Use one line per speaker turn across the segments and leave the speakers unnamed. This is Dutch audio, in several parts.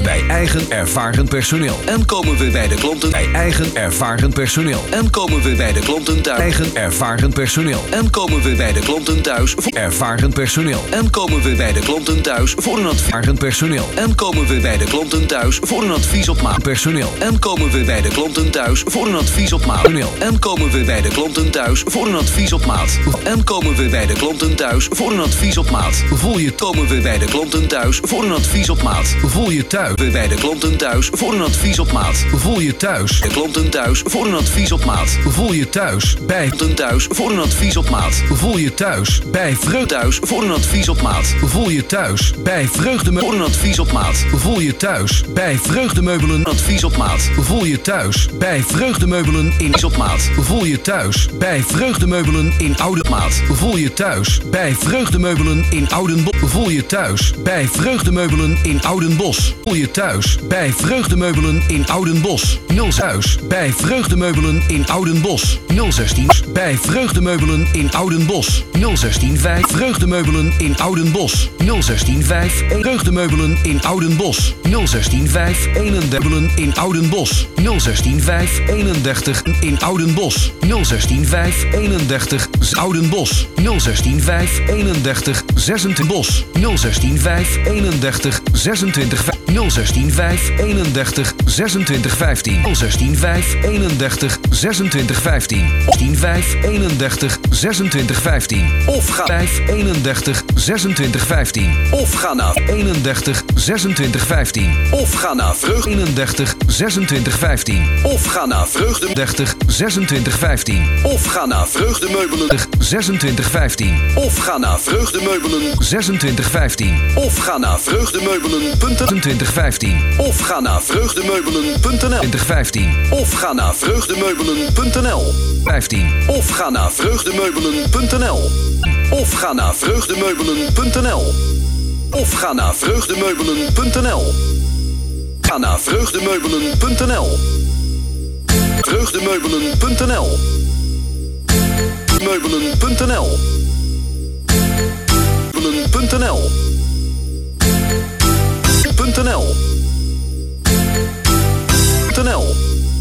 bij eigen ervaren personeel. En komen we bij de klanten bij eigen ervaren personeel. En komen we bij de klanten thuis eigen ervaren personeel. En komen we bij de klanten thuis voor ervaren personeel. En komen we bij de klanten thuis voor een ervaren personeel. En komen we bij de klanten thuis voor een advies op maat personeel. En komen we bij de klanten thuis voor een advies op maat personeel. En komen we bij de klanten thuis voor een advies op maat. En komen we bij de klanten thuis voor een advies op maat. Voel je komen we bij de klanten thuis voor een advies op maat. Voel je thuis we bij de klanten thuis voor een advies op maat. Voel je thuis de klanten thuis voor een advies op maat. Voel je thuis bij klanten thuis voor een advies op maat. Voel je thuis bij Vreugde thuis voor een advies op maat. Voel je thuis bij Vreugde voor een advies op maat. Voel je thuis bij Vreugdemeubelen advies op maat. Voel je thuis bij Vreugdemeubelen in op maat. Voel je thuis bij Vreugdemeubelen in oude maat. Voel je thuis bij Vreugdemeubelen in Oudenbos. Voel je thuis bij Vreugdemeubelen in Oudenbos. Voel je thuis bij Vreugdemeubelen in Oudenbos. 0 thuis bij Vreugdemeubelen in Oudenbos. 016 bij Vreugdemeubelen in Oudenbos. 0165 Vreugdemeubelen in Oudenbos. 0165 Vreugdemeubelen in Oudenbos. 0165 Meubelen in Oudenbos. 0165 31 in Oudenbos. 0165 31 Oudenbos. 0165 31 26 Bos. 0165 31 26 0165 31 26 15 0165 31 26 15 105 31 26 15 of ga 5 31 26 15 of ga naar 31 26 15 of ga naar Vreugde 31 26 15 of ga naar Vreugde 30 26 15 of ga naar Vreugdemeubelen 26 15 of ga naar Vreugdemeubelen 26 15 of ga naar Vreugdemeubelen.nl 15 of ga naar Vreugdemeubelen.nl 2015 of ga naar Vreugdemeubelen.nl 15 of ga naar Vreugdemeubelen.nl of ga naar Vreugdemeubelen.nl of ga naar Vreugdemeubelen.nl. Ga naar Vreugdemeubelen.nl. Vreugdemeubelen.nl. Meubelen.nl. Meubelen.nl. .nl. .nl.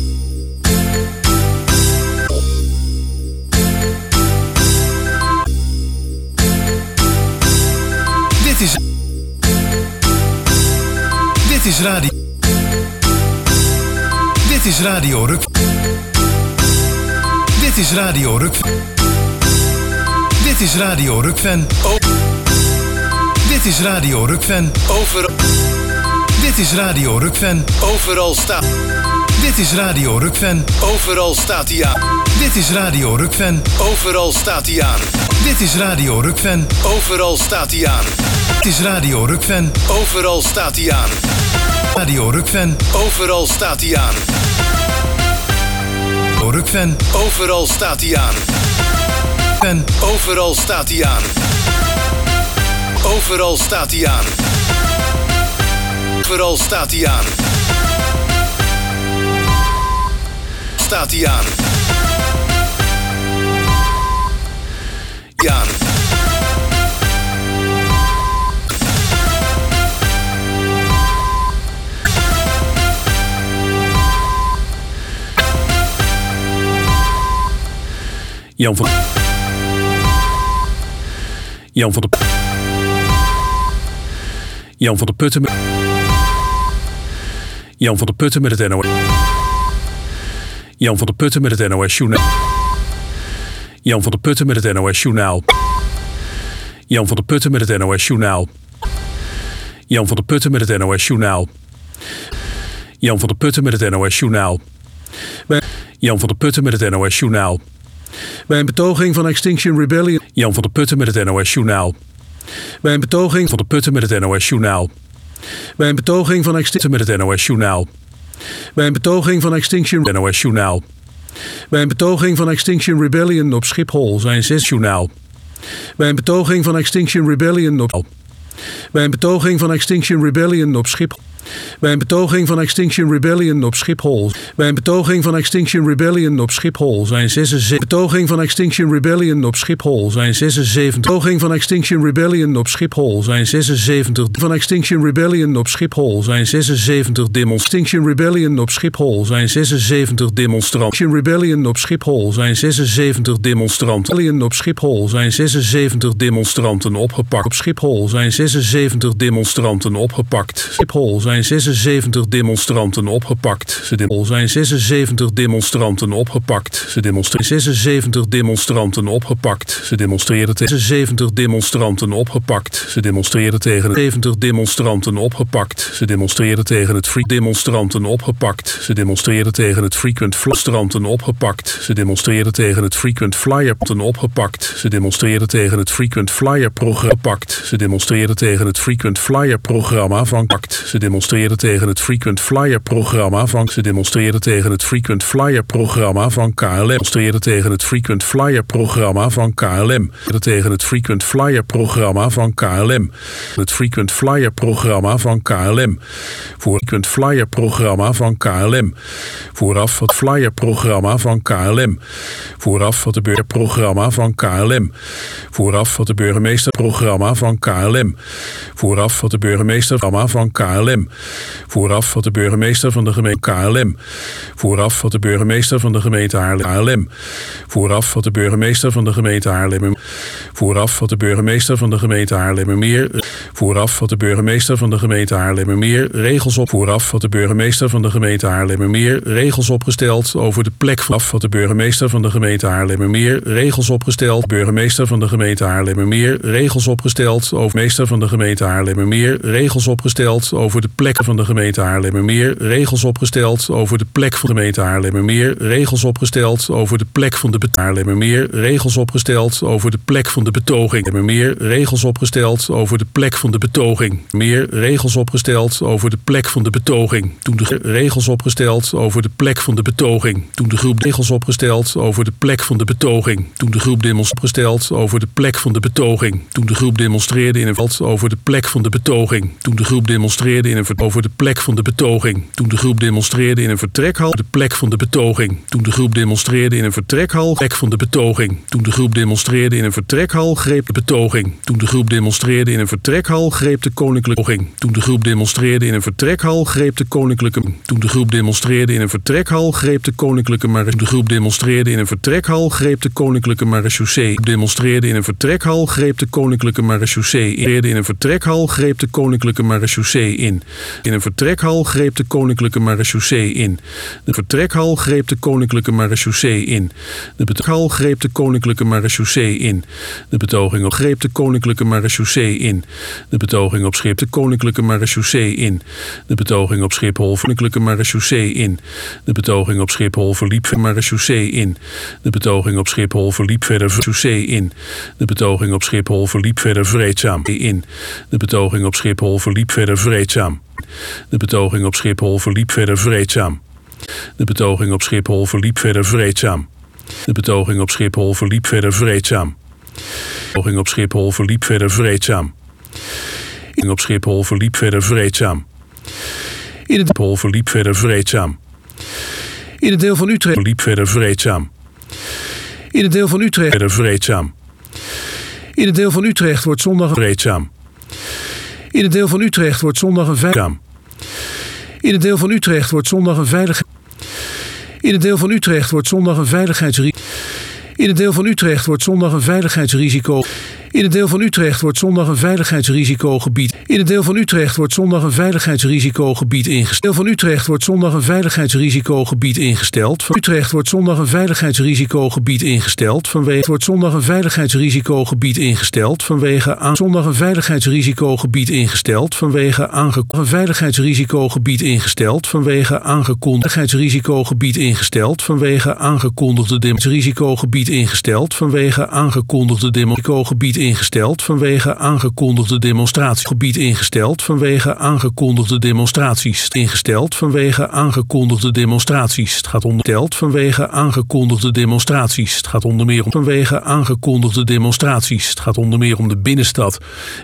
Dit is radio. Dit is Radio Ruk. Dit is Radio Ruk. Dit is Radio Rukven. Dit is Radio Rukven. Overal. Dit is Radio Rukven. Overal staat. Dit is Radio Rukven. Overal staat hij aan. Dit is Radio Rukven. Overal staat hij aan. Dit is Radio Rukven. Overal staat hij aan. Dit is Radio Rukven. Overal staat hij aan. Radio Rukven. Overal staat hij aan. Rukven. Overal staat hij aan. Overal staat hij aan. Overal staat hij aan. Overal staat hij aan. Staat hij aan. Ja.
Jan van der Putten met het NOS. Jan van der Putten met het NOS Journaal. Jan van der Putten met het NOS Journaal. Jan van der Putten met het NOS Journaal. Jan van der Putten met het NOS Journaal. Jan van der Putten met het NOS Journaal. Jan van der Putten met het NOS Journaal. Bij een betoging van Extinction Rebellion. Jan van der Putten met het NOS Journaal. Bij een betoging van de Putten met het NOS Journaal. Bij een betoging van Extinction met het NOS Journaal. Bij een betoging van Extinction NOS Journaal. Bij een betoging van Extinction Rebellion op Schiphol zijn 6 journaal. Bij een betoging van Extinction Rebellion op. Bij een betoging van Extinction Rebellion op Schiphol. Bij een betoging van Extinction Rebellion op Schiphol. Bij een betoging van Extinction Rebellion op Schiphol zijn 76. Betoging van Extinction Rebellion op Schiphol zijn 76. Betoging van Extinction Rebellion op Schiphol zijn 76. Van Extinction Rebellion op Schiphol zijn 76 Extinction Rebellion op Schiphol zijn 76 demonstranten. Rebellion op Schiphol zijn 76 demonstranten. Rebellion op Schiphol zijn 76 demonstranten opgepakt. Op Schiphol zijn 76 demonstranten opgepakt. Schiphol zijn 76 demonstranten opgepakt. Schiphol zijn 76 demonstranten opgepakt. Ze demonstreren 76 demonstranten opgepakt. Ze demonstreren tegen 70 demonstranten opgepakt. Ze demonstreren tegen 70 demonstranten opgepakt. Ze demonstreren tegen het free demonstranten opgepakt. Ze demonstreren tegen het frequent flyer opgepakt. Ze demonstreren tegen het frequent flyer opgepakt. Ze demonstreren tegen het frequent flyer programma pakt. Ze demonstreren tegen het frequent flyer programma van pakt. Ze demonstreren tegen het frequent flyer programma van. Ze demonstreren tegen het frequent flyer programma van KLM. Demonstreren tegen het frequent flyer programma van KLM. Tegen het frequent flyer programma van KLM. Het frequent flyer programma van KLM. Voor het frequent flyer programma van KLM. Vooraf het flyer programma van KLM. Vooraf het burgerprogramma van KLM. Vooraf het burgemeesterprogramma van KLM. Vooraf het burgemeesterprogramma van KLM. Vooraf wat de burgemeester van de gemeente KLM. Vooraf wat de burgemeester van de gemeente Haarlem. Vooraf wat de burgemeester van de gemeente Haarlem. Vooraf wat de burgemeester van de gemeente Haarlemmermeer. Vooraf wat de burgemeester van de gemeente Haarlemmermeer regels op. Vooraf wat de burgemeester van de gemeente Haarlemmermeer regels opgesteld over de plek. Vooraf wat de burgemeester van de gemeente Haarlemmermeer regels opgesteld. Burgemeester van de gemeente Haarlemmermeer regels opgesteld over meester van de gemeente Haarlemmermeer regels opgesteld over de plekken van de gemeente Haarlemmermeer regels opgesteld over de plek van de gemeente Haarlemmermeer regels opgesteld over de plek van de Haarlemmermeer regels opgesteld over de plek van de betoging. Meer regels opgesteld over de plek van de betoging. Meer regels opgesteld over de plek van de betoging. Toen de regels opgesteld over de plek van de betoging. Toen de groep regels opgesteld over de plek van de betoging. Toen de groep opgesteld over de plek van de betoging. Toen de groep demonstreerde in een veld over de plek van de betoging. Toen de groep demonstreerde in een over de plek van de betoging. Toen de groep demonstreerde in een vertrekhal de plek van de betoging. Toen de groep demonstreerde in een vertrekhal plek van de betoging. Toen de groep demonstreerde in een vertrekhal greep de betoging. Toen de groep demonstreerde in een vertrekhal greep de koninklijke betoging. Toen de groep demonstreerde in een vertrekhal greep de koninklijke. Toen de groep demonstreerde in een vertrekhal greep de koninklijke marechaussee. De groep demonstreerde in een vertrekhal greep de koninklijke marechaussee. Demonstreerde in een vertrekhal greep de koninklijke marechaussee in. In een vertrekhal greep de koninklijke marechaussee in. In een vertrekhal greep de koninklijke marechaussee in. De vertrekhal greep de koninklijke marechaussee in. De betoging greep de koninklijke marechaussee in. De betoging op greep de koninklijke marechaussee in. De betoging op schip de koninklijke marechaussee in. De betoging op Schiphol koninklijke marechaussee in. De betoging op Schiphol verliep verder marechaussee in. De betoging op Schiphol verliep verder marechaussee in. De betoging op Schiphol verliep verder vreedzaam in. De betoging op Schiphol verliep verder vreedzaam. De betoging op Schiphol verliep verder vreedzaam. De betoging op Schiphol verliep verder vreedzaam. De betoging op Schiphol verliep verder vreedzaam. De betoging op Schiphol verliep verder vreedzaam. In op Schiphol verliep verder vreedzaam. In het Schiphol verliep verder vreedzaam. In het deel van Utrecht verliep verder vreedzaam. In het deel van Utrecht verder vreedzaam. In het deel van Utrecht wordt zondag vreedzaam. In het deel van Utrecht wordt zondag een veiligheid. In het deel van Utrecht wordt zondag een veiligheid. In het deel van Utrecht wordt zondag een veiligheidsrisico. In het deel van Utrecht wordt zondag een veiligheidsrisico. In het deel van Utrecht wordt zondag een veiligheidsrisicogebied. In het deel van Utrecht wordt zondag een veiligheidsrisicogebied ingesteld. Deel van Utrecht wordt zondag een veiligheidsrisicogebied ingesteld. Van Utrecht wordt zondag een veiligheidsrisicogebied ingesteld vanwege wordt zondag een veiligheidsrisicogebied ingesteld vanwege aan zondag een veiligheidsrisicogebied ingesteld vanwege aangekondigde veiligheidsrisicogebied ingesteld vanwege aangekondigde veiligheidsrisicogebied ingesteld vanwege aangekondigde risicogebied ingesteld vanwege aangekondigde risicogebied ingesteld vanwege aangekondigde demonstraties. Gebied ingesteld vanwege aangekondigde demonstraties. Ingesteld vanwege aangekondigde demonstraties. Het gaat ondersteld vanwege aangekondigde demonstraties. Het gaat onder meer om vanwege aangekondigde demonstraties. Het gaat onder meer om de binnenstad.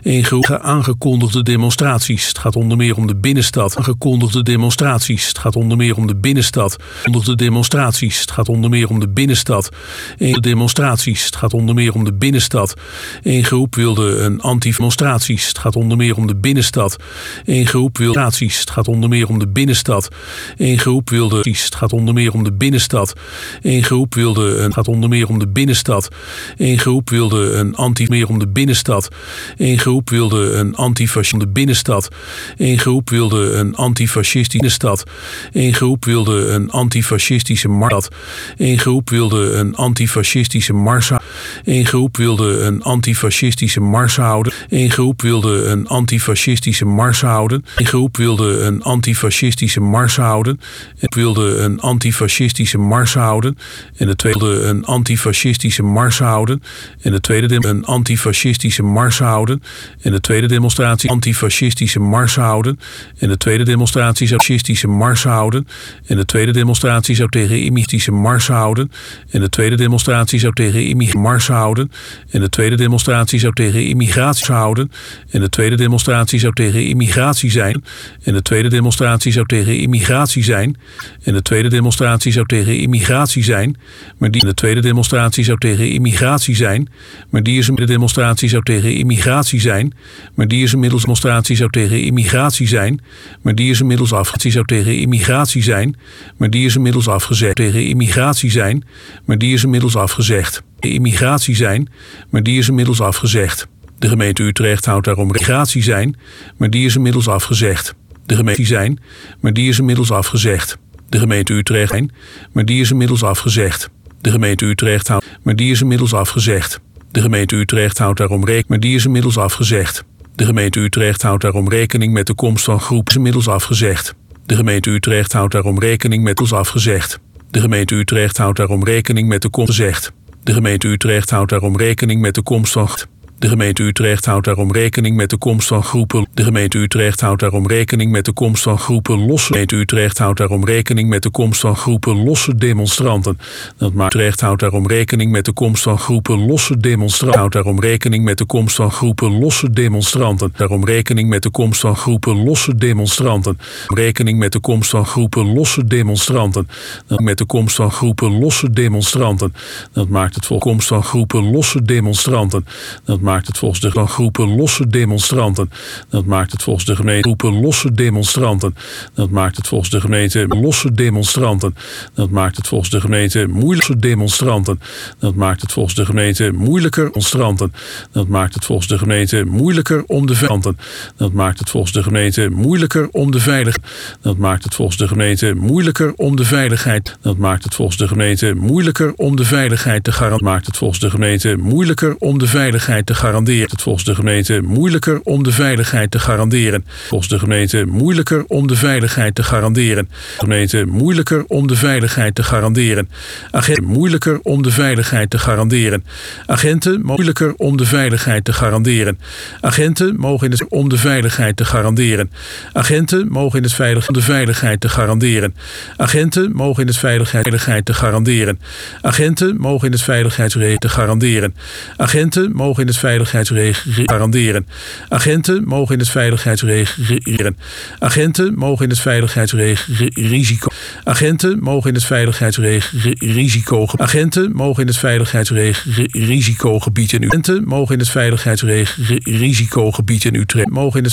Aangekondigde demonstraties. Het gaat onder meer om de binnenstad. Aangekondigde demonstraties. Het gaat onder meer om de binnenstad. De demonstraties. Het gaat onder meer om de binnenstad. De demonstraties. Het gaat onder meer om de binnenstad. Een groep wilde een anti-demonstraties. Het gaat onder meer om de binnenstad. Een groep wilde demonstraties. Het gaat onder meer om de binnenstad. Een groep wilde. Het gaat onder meer om de binnenstad. Een groep wilde een. Gaat onder meer om de binnenstad. Een groep wilde een meer om de binnenstad. Een groep wilde een antifascistische binnenstad. Een groep wilde een antifascistische stad. Een groep wilde een antifascistische mars. Een groep wilde een antifascistische mars. Een groep wilde een antifascistische mars houden. Een groep wilde een antifascistische mars houden. Een groep wilde een antifascistische mars houden. Ik wilde een antifascistische mars houden. En de tweede wilde een antifascistische mars houden. En de tweede een antifascistische mars houden. En de tweede demonstratie antifascistische mars houden. En de tweede demonstratie zou fascistische mars houden. En de tweede demonstratie zou tegen immigratische mars houden. En de tweede demonstratie zou tegen mars houden. En de tweede demonstratie zou tegen immigratie houden. En de tweede demonstratie zou tegen immigratie zijn. En de tweede demonstratie zou tegen immigratie zijn. En de tweede demonstratie zou tegen immigratie zijn. Maar die de tweede demonstratie zou tegen immigratie zijn. Maar die is een demonstratie zou tegen immigratie zijn. Maar die is inmiddels demonstratie zou tegen immigratie zijn. Maar die is inmiddels afgezet zou tegen immigratie zijn. Maar die is inmiddels afgezet tegen immigratie zijn. Maar die is inmiddels afgezegd. Immigratie zijn. Maar die is inmiddels afgezegd. De gemeente Utrecht houdt daarom migratie zijn. Maar die is inmiddels afgezegd. De gemeente zijn. Maar die is inmiddels afgezegd. De gemeente Utrecht zijn. Maar die is inmiddels afgezegd. De gemeente Utrecht houdt. Maar die is inmiddels afgezegd. De gemeente Utrecht houdt daarom rekening. Maar die is inmiddels afgezegd. De gemeente Utrecht houdt daarom rekening met de komst van groepen. Is inmiddels afgezegd. De gemeente Utrecht houdt daarom rekening met ons afgezegd. De gemeente Utrecht houdt daarom rekening met de komst gezegd. De gemeente Utrecht houdt daarom rekening met de komst van. De gemeente Utrecht houdt daarom rekening met de komst van groepen. De gemeente Utrecht houdt daarom rekening met de komst van groepen losse. De gemeente Utrecht houdt daarom rekening met de komst van groepen losse demonstranten. Dat maakt Utrecht houdt daarom rekening met de komst van groepen losse demonstranten. Houdt daarom rekening met de komst van groepen losse demonstranten. Daarom rekening met de komst van groepen losse demonstranten. Rekening met de komst van groepen losse demonstranten. Met de komst van groepen losse demonstranten. Dat maakt het volgens komst van groepen losse demonstranten. Dat maakt het volgens de groepen losse demonstranten. Dat maakt het volgens de gemeente groepen losse demonstranten. Dat maakt het volgens de gemeente losse demonstranten. Dat maakt het volgens de gemeente moeilijke demonstranten. Dat maakt het volgens de gemeente moeilijker demonstranten. Dat maakt het volgens de gemeente moeilijker om de veiligheid. Dat maakt het volgens de gemeente moeilijker om de veiligheid. Dat maakt het volgens de gemeente moeilijker om de veiligheid. Dat maakt het volgens de gemeente moeilijker om de veiligheid te garanderen. Maakt het volgens de gemeente moeilijker om de veiligheid te garanderen. Het volgens de gemeente moeilijker om de veiligheid te garanderen. Volgens de gemeente moeilijker om de veiligheid te garanderen. Gemeente moeilijker om de veiligheid te garanderen. Agenten moeilijker om de veiligheid te garanderen. Agenten moeilijker om de veiligheid te garanderen. Agenten mogen in het om de veiligheid te garanderen. Agenten mogen in het om de veiligheid te garanderen. Agenten mogen in het veiligheid te garanderen. Agenten mogen in het veiligheidsregime te garanderen. Agenten mogen in het veiligheidsregime garanderen. Agenten mogen in het veiligheidsregime. Agenten mogen in het veiligheidsrisico. Agenten mogen in het veiligheidsrisico. Agenten mogen in het veiligheidsrisicogebied in Utrecht. Agenten mogen in het veiligheidsrisicogebied in Utrecht. Mogen in het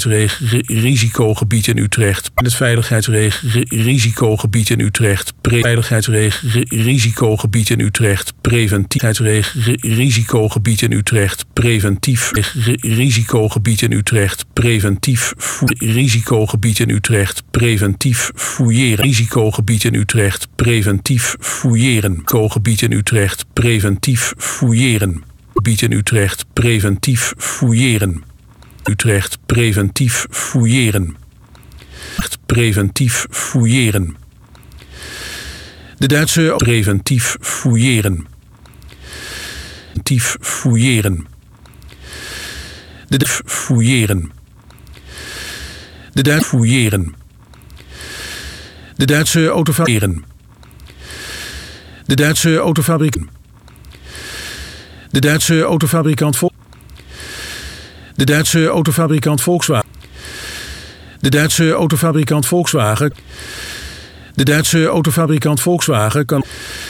veiligheidsrisicogebied in Utrecht. In het veiligheidsrisicogebied in Utrecht. Veiligheidsrisicogebied in Utrecht. Preventief risicogebied in Utrecht. Preventief risicogebied in Utrecht. Preventief risicogebied in Utrecht. Preventief fouilleren. Risicogebied in Utrecht. Preventief fouilleren. Risicogebied in Utrecht. Preventief fouilleren. Gebied in Utrecht. Preventief fouilleren. Utrecht. Preventief fouilleren. Preventief fouilleren. De Duitse preventief fouilleren. Preventief fouilleren. De fouilleren. De Duits fouilleren. De Duitse autofabrieken. De Duitse autofabrieken. De Duitse autofabrikant De Duitse autofabrikant Volkswagen. De Duitse autofabrikant Volkswagen. De Duitse autofabrikant Volkswagen kan.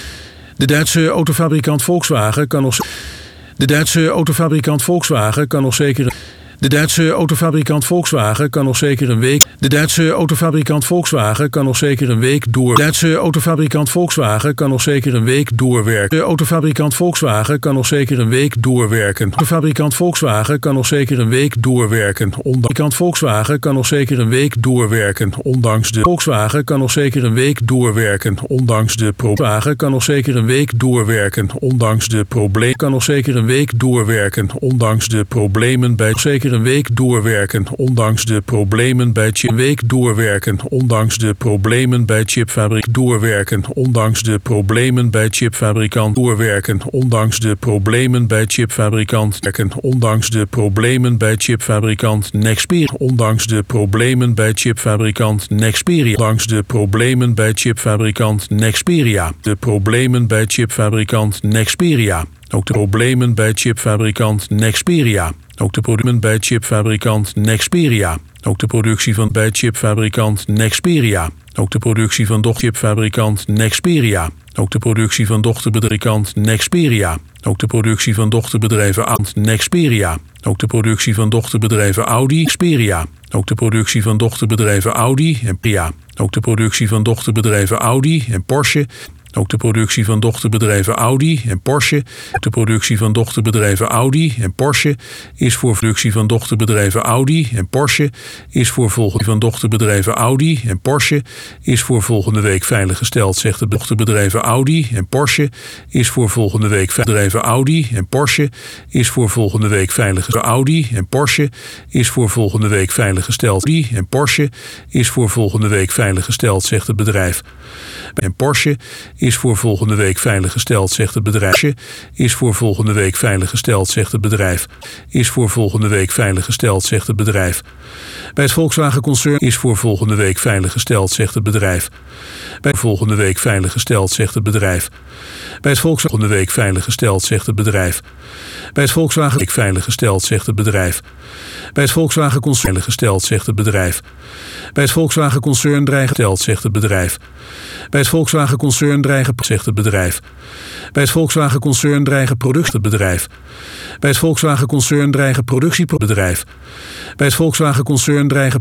De Duitse autofabrikant Volkswagen kan nog. De Duitse autofabrikant Volkswagen kan nog zeker. De Duitse autofabrikant Volkswagen kan nog zeker een week. De Duitse autofabrikant Volkswagen kan nog zeker een week door. De Duitse autofabrikant Volkswagen kan nog zeker een week doorwerken. De autofabrikant Volkswagen kan nog zeker een week doorwerken. De autofabrikant Volkswagen kan nog zeker een week doorwerken. Ondanks Volkswagen kan nog zeker een week doorwerken. Ondanks de Volkswagen kan nog zeker een week doorwerken. Ondanks de Volkswagen kan nog zeker een week doorwerken. Ondanks de problemen kan nog zeker een week doorwerken. Ondanks de problemen bij zeker een week doorwerken, ondanks de problemen bij week doorwerken, ondanks de problemen bij chipfabriek doorwerken, ondanks de problemen bij chipfabrikant doorwerken, ondanks de problemen bij chipfabrikant werken, ondanks de problemen bij chipfabrikant Nexperia, ondanks de problemen bij chipfabrikant Nexperia, ondanks de problemen bij chipfabrikant Nexperia, de problemen bij chipfabrikant Nexperia. Ook de problemen bij chipfabrikant Nexperia. Ook de problemen bij chipfabrikant Nexperia. Ook de productie van bij chipfabrikant Nexperia. Ook de productie van chipfabrikant Nexperia. Ook de productie van dochterbedrijfkant Nexperia. Ook de productie van dochterbedrijven Nexperia. Ook de productie van dochterbedrijven Audi Xperia. Ook de productie van dochterbedrijven Audi en Pia. Ook de productie van dochterbedrijven Audi en Porsche. Ook de productie van dochterbedrijven Audi en Porsche. De productie van dochterbedrijven Audi en Porsche is voor productie van dochterbedrijven Audi en Porsche is voor volgende van dochterbedrijven Audi en Porsche is voor volgende week veiliggesteld, zegt de dochterbedrijven Audi en Porsche is voor volgende week bedrijven Audi en Porsche is voor volgende week veiliggesteld. Audi en Porsche is voor volgende week veiliggesteld. Audi en Porsche is voor volgende week veiliggesteld, zegt het bedrijf. En Porsche is voor volgende week veiliggesteld, zegt het bedrijf. Is voor volgende week veiliggesteld, zegt het bedrijf. Is voor volgende week veiliggesteld, zegt het bedrijf. Bij het Volkswagen-concern is voor volgende week veiliggesteld, zegt het bedrijf. Bij volgende week veiliggesteld, zegt het bedrijf. Bij het Volkswagen week veiliggesteld, zegt het bedrijf. Bij het Volkswagen week veiliggesteld, zegt het bedrijf. Bij het Volkswagen-concern veiliggesteld, zegt het bedrijf. Bij het Volkswagen-concern dreigen, zegt het bedrijf. Bij het Volkswagen-concern dreigen, zegt het bedrijf. Bij het Volkswagen-concern dreigen productiebedrijf. Bij het Volkswagen-concern dreigen productiebedrijf. Bij het Volkswagen-concern dreigen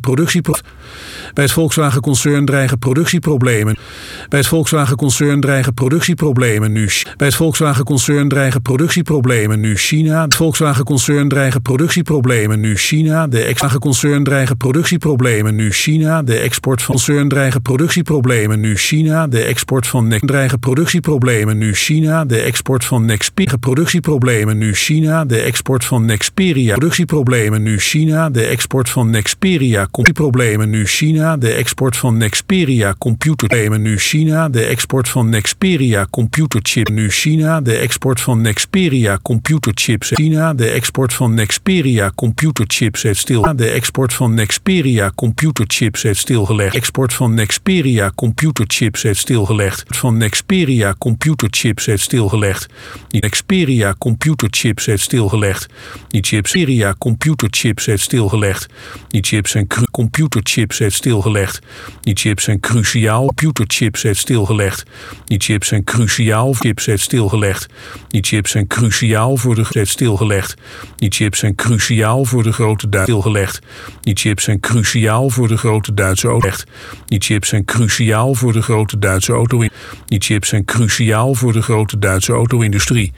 Bij het Volkswagen-concern dreigen productieproblemen. Bij het Volkswagen-concern dreigen productieproblemen nu. Bij het Volkswagen-concern dreigen productieproblemen nu China. Het Volkswagen-concern dreigen productieproblemen nu China. De Volkswagen-concern dreigen productieproblemen nu China. De export van concern dreigen productieproblemen nu China. De export van dreigen productieproblemen nu China. De export van Nexperia productieproblemen nu China. De export van Nexperia productieproblemen nu China. De export van Nexperia computerproblemen nu China. De export van Nexperia computerproblemen nu China. De export van Nexperia computerchip nu China. De export van Nexperia computerchips China. De export van Nexperia computerchips heeft stil. De export van Nexperia computerchips heeft stilgelegd. Export van Nexperia computerchips heeft stilgelegd. Van Nexperia computerchips heeft stilgelegd. Die Nexperia computerchips heeft stilgelegd. Die Nexperia computerchips heeft stilgelegd. Die chips en computerchips heeft stilgelegd. Die chips zijn cruciaal. Computerchips heeft stilgelegd. Die chips zijn cruciaal. Chips heeft stilgelegd. Die chips zijn cruciaal voor de heeft stilgelegd. Die chips zijn cruciaal voor de grote Duitse stilgelegd. Die chips zijn cruciaal voor de grote Duitse auto. Die chips zijn cruciaal voor de grote Duitse auto. Die chips zijn cruciaal voor de grote Duitse auto-industrie.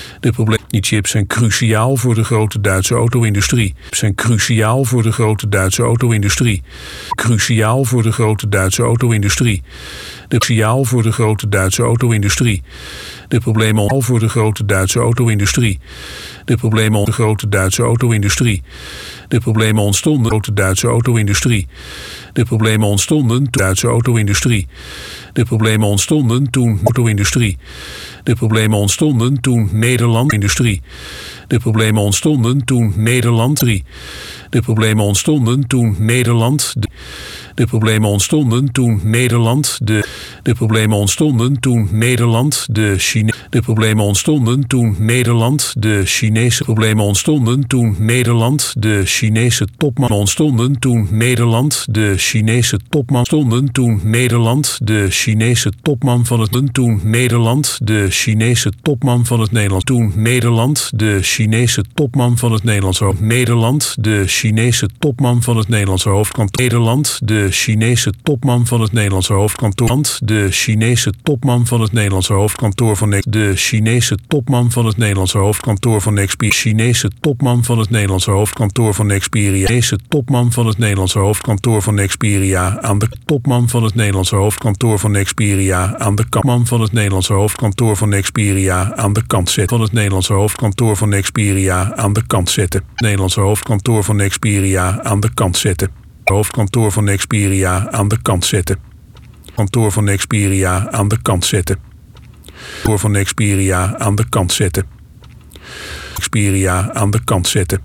Die chips zijn cruciaal voor de grote Duitse auto-industrie. Zijn cruciaal voor de grote Duitse auto-industrie. Cruciaal voor de grote Duitse auto-industrie. Cruciaal voor de grote Duitse auto-industrie. De problemen al voor de grote Duitse auto-industrie. De problemen de grote Duitse auto-industrie. De problemen ontstonden door de Duitse auto-industrie. De problemen ontstonden toen Duitse auto-industrie. De problemen ontstonden toen auto-industrie. De problemen ontstonden toen Nederland-industrie. De problemen ontstonden toen Nederland 3. De problemen ontstonden toen Nederland. De problemen ontstonden toen Nederland. De problemen ontstonden toen Nederland. De problemen ontstonden toen Nederland. De Chinese problemen ontstonden toen Nederland. De Chinese topman ontstonden toen Nederland. De Chinese topman stonden toen Nederland. De Chinese topman van het toen Nederland. De Chinese topman van het Nederland toen Nederland. De Chinese topman van het Nederlandse Nederland. De Chinese topman van het Nederlandse hoofdkantoor Nederland. De Chinese topman van het Nederlandse hoofdkantoor. De Chinese topman van het Nederlandse hoofdkantoor van de Chinese topman van het Nederlandse hoofdkantoor van Nexperia. Chinese topman van het Nederlandse hoofdkantoor van Nexperia. Chinese topman van het Nederlandse hoofdkantoor van Nexperia. Aan de topman van het Nederlandse hoofdkantoor van Nexperia. Aan de kapman van het Nederlandse hoofdkantoor van Nexperia. Aan de kant zetten van het Nederlandse hoofdkantoor van Nexperia. Aan de kant zetten. Nederlandse hoofdkantoor van Nexperia. Aan de kant zetten. Hoofdkantoor van Nexperia aan de kant zetten. Kantoor van Nexperia aan de kant zetten. Kantoor van Nexperia aan de kant zetten. Nexperia aan de kant zetten.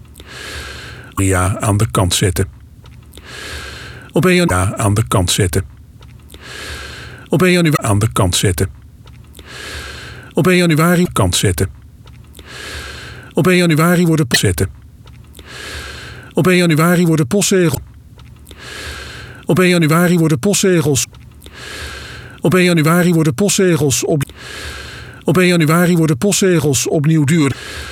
Aan de kant zetten. Op 1 januari aan de kant zetten. Op 1 januari aan de kant zetten. Op 1 januari kant zetten. Op 1 januari worden zetten. Op 1 januari worden postzegels. Op 1 januari worden postzegels. Op 1 januari worden postzegels op 1 januari worden postzegels opnieuw duurder.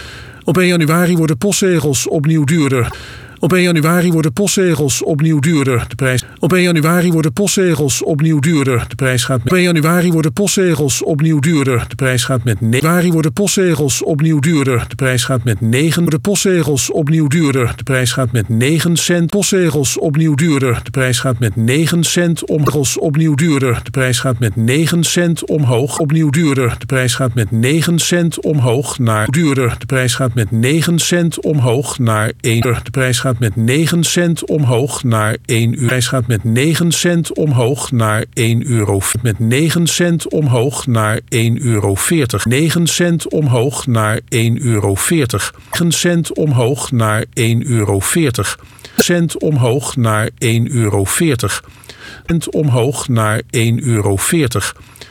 Op 1 januari worden postzegels opnieuw duurder. Op 1 januari worden postzegels opnieuw duurder. De prijs. Op 1 januari worden postzegels opnieuw duurder. De prijs gaat met. Op 1 januari worden postzegels opnieuw duurder. De prijs gaat met 9. Januari worden postzegels opnieuw duurder. De prijs gaat met 9. De postzegels opnieuw duurder. De prijs gaat met 9 cent. Postzegels opnieuw duurder. De prijs gaat met 9 cent omhoog. Opnieuw duurder. De prijs gaat met 9 cent omhoog. Opnieuw duurder. De prijs gaat met 9 cent omhoog naar duurder. De prijs gaat met 9 cent omhoog naar 1. De prijs gaat met 9 cent omhoog naar 1 uur. De prijs gaat met 9 cent omhoog naar 1 euro. Met 9 cent omhoog naar 1 euro 40. 9 cent omhoog naar 1 euro 40. 9 cent omhoog naar 1 euro 40. Cent omhoog naar 1 euro 40. Cent omhoog naar 1 euro 40.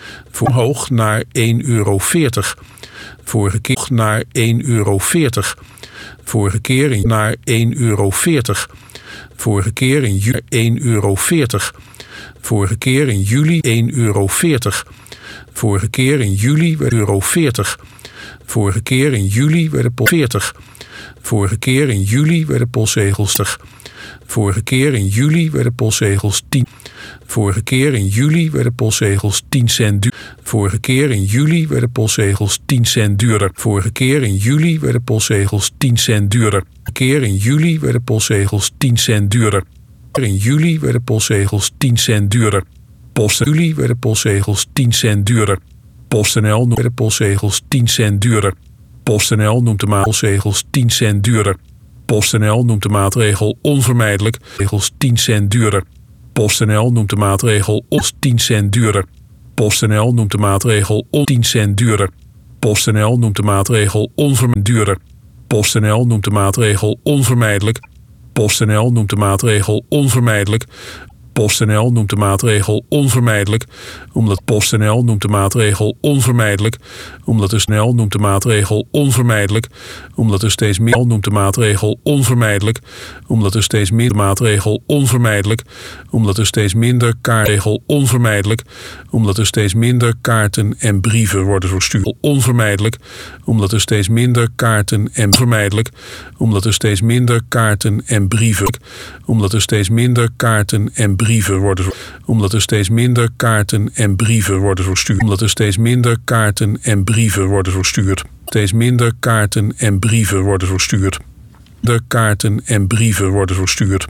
Omhoog naar 1 euro 40. Vorige keer naar 1 euro 40. Vorige keer naar 1 euro 40. Vorige keer in juli 1 euro 40. Vorige keer in juli 1 euro 40. Vorige keer in juli werd euro 40. Vorige keer in juli werden pol 40. Vorige keer in juli werden postzegels 30. Vorige keer in juli werden postzegels 10. Vorige keer in juli werden postzegels 10 cent duur. Vorige keer in juli werden postzegels 10 cent duurder. Vorige keer in juli werden postzegels 10 cent duurder. Vorige keer in juli werden postzegels 10 cent duurder. In juli werden postzegels 10 cent duurder. PostNL werden postzegels 10 cent duurder. PostNL werden postzegels 10 cent duurder. PostNL noemt de postzegels 10 cent duurder. PostNL noemt de maatregel onvermijdelijk. Regels 10 cent duurder. PostNL noemt de maatregel 10 cent duurder. PostNL noemt de maatregel 10 cent duurder. PostNL noemt de maatregel onvermijdelijk. PostNL noemt de maatregel onvermijdelijk. PostNL noemt de maatregel onvermijdelijk. PostNL noemt de maatregel onvermijdelijk, omdat PostNL noemt de maatregel onvermijdelijk, omdat de snel noemt de maatregel onvermijdelijk, omdat er steeds meer noemt de maatregel onvermijdelijk, omdat er steeds minder maatregel onvermijdelijk, omdat er steeds minder kaartregel onvermijdelijk, omdat er steeds minder kaarten en brieven worden verstuurd onvermijdelijk, omdat er steeds minder kaarten en vermijdelijk, omdat er steeds minder kaarten en brieven, omdat er steeds minder kaarten en brieven worden, omdat er steeds minder kaarten en brieven worden verstuurd, omdat er steeds minder kaarten en brieven worden verstuurd, steeds minder kaarten en brieven worden verstuurd, de kaarten en brieven worden verstuurd,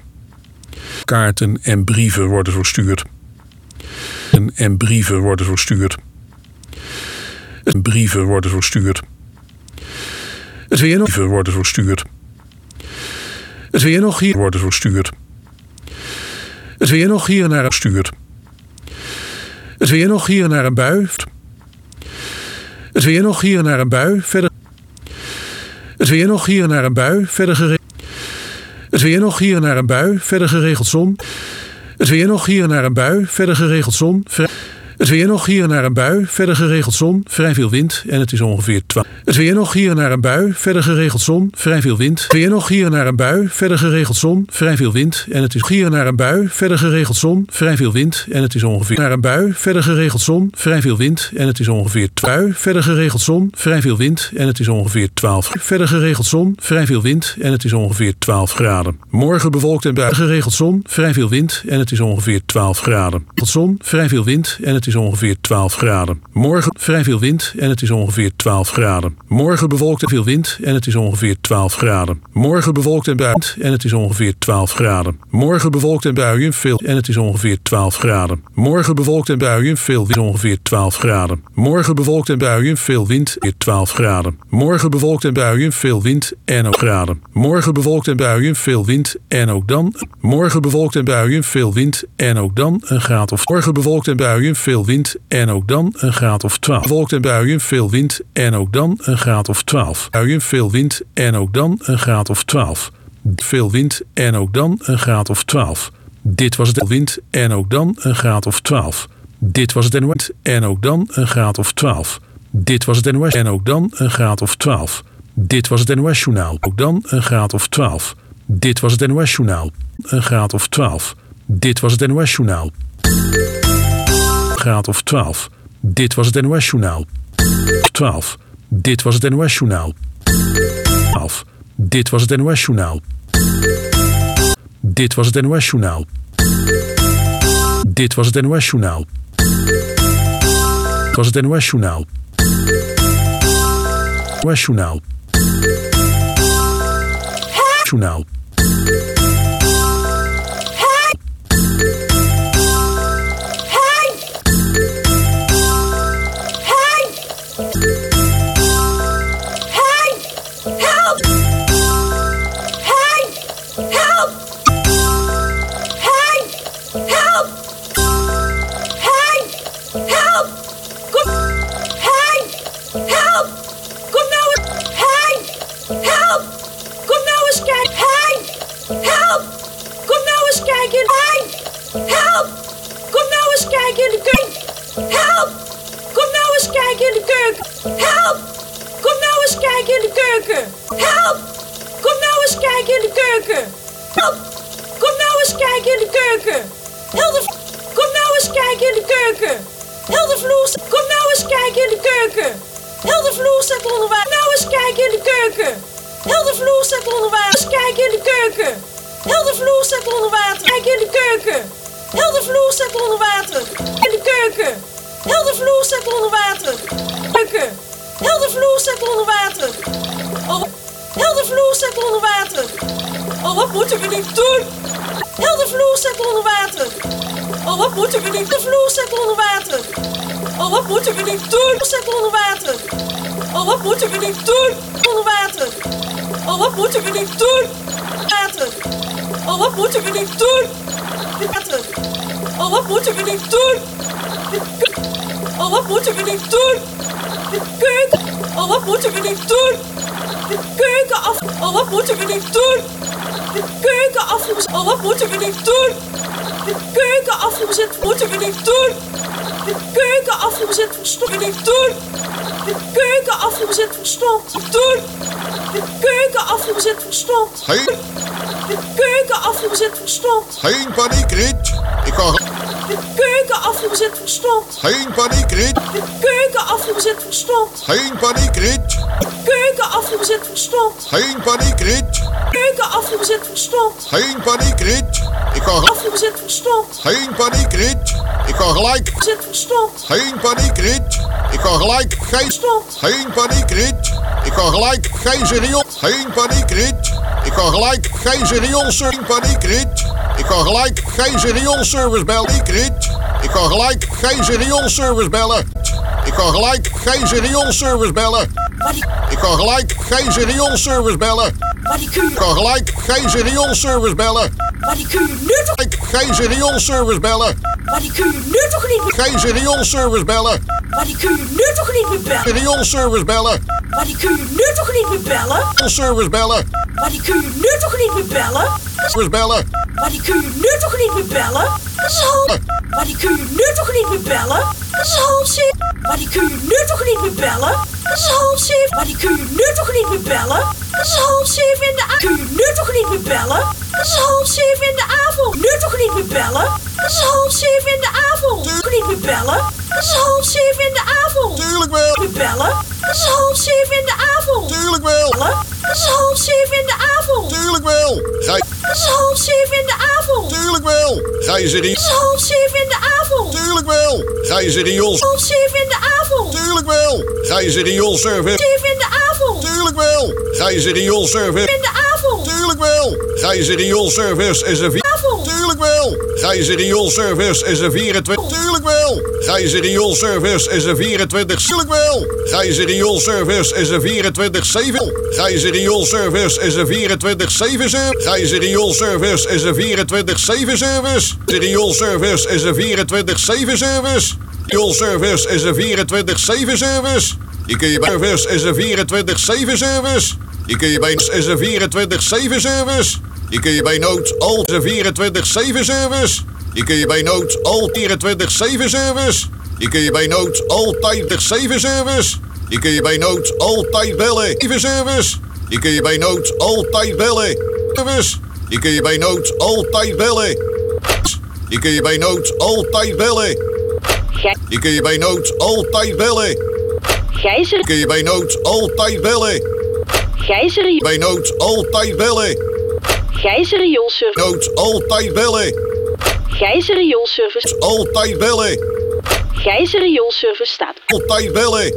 kaarten en brieven worden verstuurd, en brieven worden verstuurd, en brieven worden verstuurd, het weer worden verstuurd, Het weer nog hier worden verstuurd. Het weer nog hier naar stuurt. Het weer nog hier naar een bui. Het weer nog hier naar een bui. Verder. Het weer nog hier naar een bui. Verder geregeld. Het weer nog hier naar een bui. Verder geregeld zon. Het weer nog hier naar een bui. Verder geregeld zon. Het weer nog hier naar een bui. Verder geregeld zon. Vrij veel wind. En het is ongeveer 12. Het weer nog hier naar een bui. Verder geregeld zon. Vrij veel wind. Het weer nog hier naar een bui. Verder geregeld zon. Vrij veel wind. En het is hier naar een bui. Verder geregeld zon. Vrij veel wind. En het is ongeveer naar een bui. Verder geregeld zon. Vrij veel wind. En het is ongeveer 12. Verder geregeld zon. Vrij veel wind. En het is ongeveer 12. Verder geregeld zon. Vrij veel wind. En het is ongeveer 12 graden. Morgen bewolkt en buien. Geregeld zon. Vrij veel wind. En het is ongeveer 12 graden. Zon. Vrij veel wind. En het is ongeveer 12 graden. Morgen vrij veel wind en het is ongeveer 12 graden. Morgen bewolkt en veel wind en het is ongeveer 12 graden. Morgen bewolkt en buien en het is ongeveer 12 graden. Morgen bewolkt en buien veel en het is ongeveer 12 graden. Morgen bewolkt en buien veel wind ongeveer 12 graden. Morgen bewolkt en buien veel wind 12 graden. Morgen bewolkt en buien veel wind en ook graden. Morgen bewolkt en buien veel wind en ook dan. Morgen bewolkt en buien veel wind en ook dan een graad of. Morgen bewolkt en buien veel wind en ook dan een graad of 12. Bewolkt en buien veel wind en ook dan een graad of 12. Buien veel wind en ook dan een graad of 12. Veel wind en ook dan een graad of 12. Dit was het wind en ook dan een graad of 12. Dit was het NOS en ook dan een graad of 12. Dit was het NOS en ook dan een graad of 12. Dit was het NOS Journaal. Ook dan een graad of 12. Dit was het NOS Journaal. Een graad of 12. Dit was het NOS Journaal. Graad of 12. Dit was het NOS Journaal. 12. Dit was het NOS Journaal. 12. Dit was het NOS Journaal. Dit was het NOS Journaal. Dit was het NOS Journaal. Dit was het NOS Journaal. NOS Journaal. Journaal.
Geen paniek, Rit. Ik kan...
De keuken afgezet verstopt.
Geen paniek, Rit.
De keuken afgezet verstopt.
Geen paniek, Rit.
De keuken afgezet verstopt.
Geen paniek, Rit.
Keuken afgezet verstopt.
Geen paniek, Rit. Ik kan...
Afgezet verstopt.
Geen paniek, Rit. Ik kan gelijk...
Zet verstopt.
Geen paniek, Rit. Ik kan gelijk...
Verstopt.
Geen paniek, Rit. Ik kan gelijk... Geen serios. Geen paniek, Rit. Ik kan gelijk... Geen serios. Geen paniek, Rit. Ik kan gelijk... Geen serios service bellen. Rit. Ik kan gelijk... Geen serios service bellen. Ik kan gelijk... Geen serios service bellen. Ik kan gelijk... Geen serios service bellen.
Maar die kun je...
Ik kan gelijk geen rioolservice bellen.
Maar die kun je nu toch...
Geen rioolservice bellen.
Maar die kun je nu toch niet meer...
Geen rioolservice bellen.
Maar die kun je nu toch niet meer bellen?
Rioolservice bellen.
Maar die kun je nu toch niet meer bellen?
Service bellen.
Maar die kun je nu toch niet meer bellen?
Service bellen.
Maar die kun je nu toch niet meer bellen? Dat is half... Maar die kun je nu toch niet meer bellen? Dat is 6:30. Maar die kun je nu toch niet meer bellen? Dat is 6:30. Maar die kun je nu toch niet meer bellen? Dat is 6:30 in de avond. Kun je nu toch niet meer bellen? Dat is 6:30 in de avond. Nu toch niet meer bellen? Dat is 6:30 in de avond. Toch niet meer bellen? Dat is 6:30 in de avond.
Tuurlijk wel.
Meer bellen? Dat is 6:30 in de avond.
Tuurlijk wel.
Dat is 6:30 in de avond.
Tuurlijk wel.
Dat is 6:30 in de avond.
Tuurlijk wel.
Dat is 6:30 in de avond.
Tuurlijk wel. Riool.
6:30 in de avond.
Tuurlijk wel. Rioolservice.
7 in de avond.
Tuurlijk wel. Rioolservice.
In de avond.
Tuurlijk wel. Rioolservice is een
Avond.
Tuurlijk wel. Rioolservice is een 24. Tuurlijk wel. Rioolservice is een 24. Tuurlijk wel. Rioolservice is een 24/7. Rioolservice is een 24/7 service. Rioolservice is een 24/7 service. Rioolservice is een 24/7 service. Rioolservice is een 24/7 service. Die kun je bij service is een 24/7 service. Die kun je bij is een 24/7 service. Die kun je bij nood al een 24/7 service. Die kun je bij nood al 24/7 service. Die kun je bij nood altijd 7 service. Die kun je bij nood altijd bellen. 7 service. Die kun je bij nood altijd bellen. Service. Die kun je bij nood altijd bellen. Die kun je bij nood altijd bellen. Die kun je bij nood altijd bellen.
Gijzer.
Kun je bij nood altijd bellen.
Gijzer.
Bij nood altijd bellen.
Gijzer rioolservice.
Nood altijd bellen.
Gijzer rioolservice.
Altijd bellen.
Gijzer rioolservice staat.
Altijd bellen.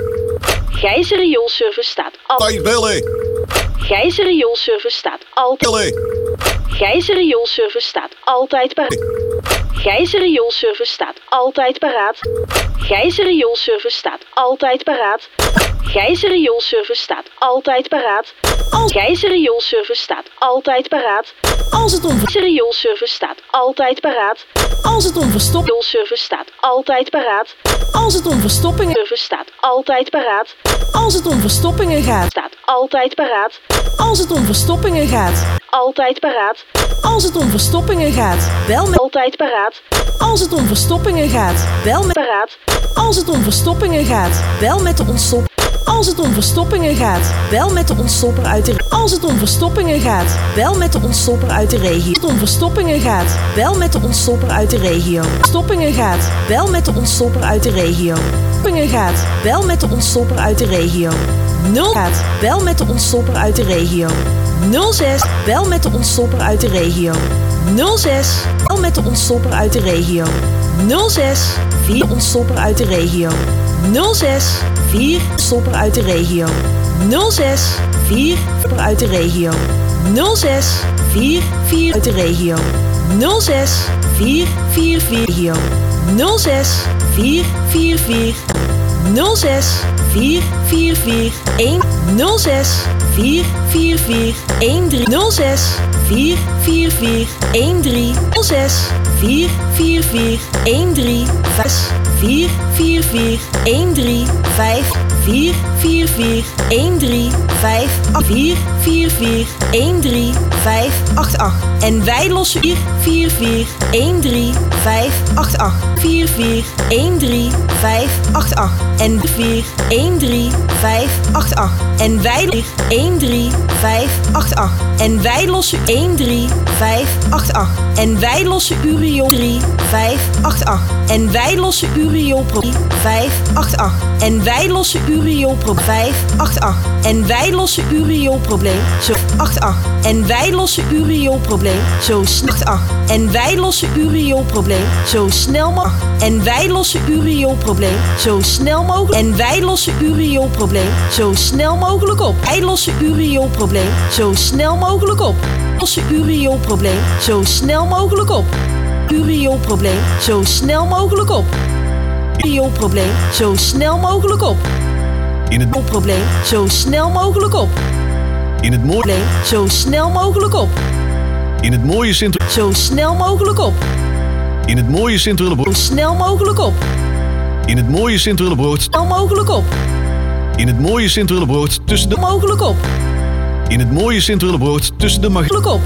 Gijzer rioolservice staat.
Altijd bellen.
Gijzer rioolservice staat. Altijd.
Bellen.
Gijzer rioolservice staat. Altijd paraat. Gijzer rioolservice staat. Altijd paraat. Gijzer rioolservice staat. Altijd paraat. Gijzer rioolservice staat. Altijd paraat. Gijzer rioolservice staat. Altijd paraat.
Als het om
Gijzer rioolservice staat. Altijd paraat.
Als het om verstoppingen
Rioolservice staat. Altijd paraat.
Als het om verstoppingen
Service staat. Altijd paraat.
Als het om verstoppingen gaat
Staat. Altijd paraat.
Als het om verstoppingen gaat
Altijd paraat.
Als het om verstoppingen gaat Bel met
Altijd paraat.
Als het om verstoppingen gaat Bel met
Paraat.
Als het om verstoppingen gaat Bel met de ontstop Als het om verstoppingen gaat Bel met de ontstopper uit de Als het om verstoppingen gaat Bel met de ontstopper uit de regio Als het om verstoppingen gaat Bel met de ontstopper uit de regio Stoppingen gaat Bel met de ontstopper uit de regio Stoppingen gaat Bel met de ontstopper uit de regio 0 gaat Bel met de ontstopper uit de regio 06 Bel met de ontstopper uit de regio 06 Bel met de ontstopper uit de regio 06 4 ontstopper uit de regio 06 4 stopper uit de regio 06 4 stopper uit de regio 06 4 4 uit de regio 06 4 4 4 regio 06 4 4 4 06 4 4 4 1 06 4 4 4 1 3 06 4 4 4 1 3 06 4 4 4 1 3 5 4 4 4 1 3 5 4 4 4 1 3 5 8 4 4 4 1 3 5 8 8 En wij lossen 4 4 4 1 3 5 8 8 4 4 1 3 5 8 8 En 4 1 3 5 8 8 En wij 1 3 5 8 8 En wij lossen 1 3 5 8 8 En wij lossen Urio 3 5 8 8 En wij lossen Urio Pro 5 8 8 En wij lossen Urio Pro 5 8 8 En wij lossen Urio probleem zo 8 8 En wij lossen Urio probleem zo snel 8 8 En wij lossen Urio probleem zo snel mogelijk En wij lossen Urio probleem zo snel mogelijk En wij lossen Urio probleem zo snel mogelijk op Wij lossen Urio probleem zo snel mogelijk op Lossen Urio probleem zo snel mogelijk op Urio probleem zo snel mogelijk op Urio probleem zo snel mogelijk op In het probleem zo snel mogelijk op
In het mooie...
Zo snel mogelijk op.
In het mooie
Zo snel mogelijk op.
In het mooie Sint-Willebroord.
Zo snel mogelijk op.
In het mooie Sint-Willebroord.
Snel mogelijk op.
In het mooie Sint-Willebroord tussen de...
Mogelijk op.
In het mooie Sint-Willebroord tussen de
Mogelijk op.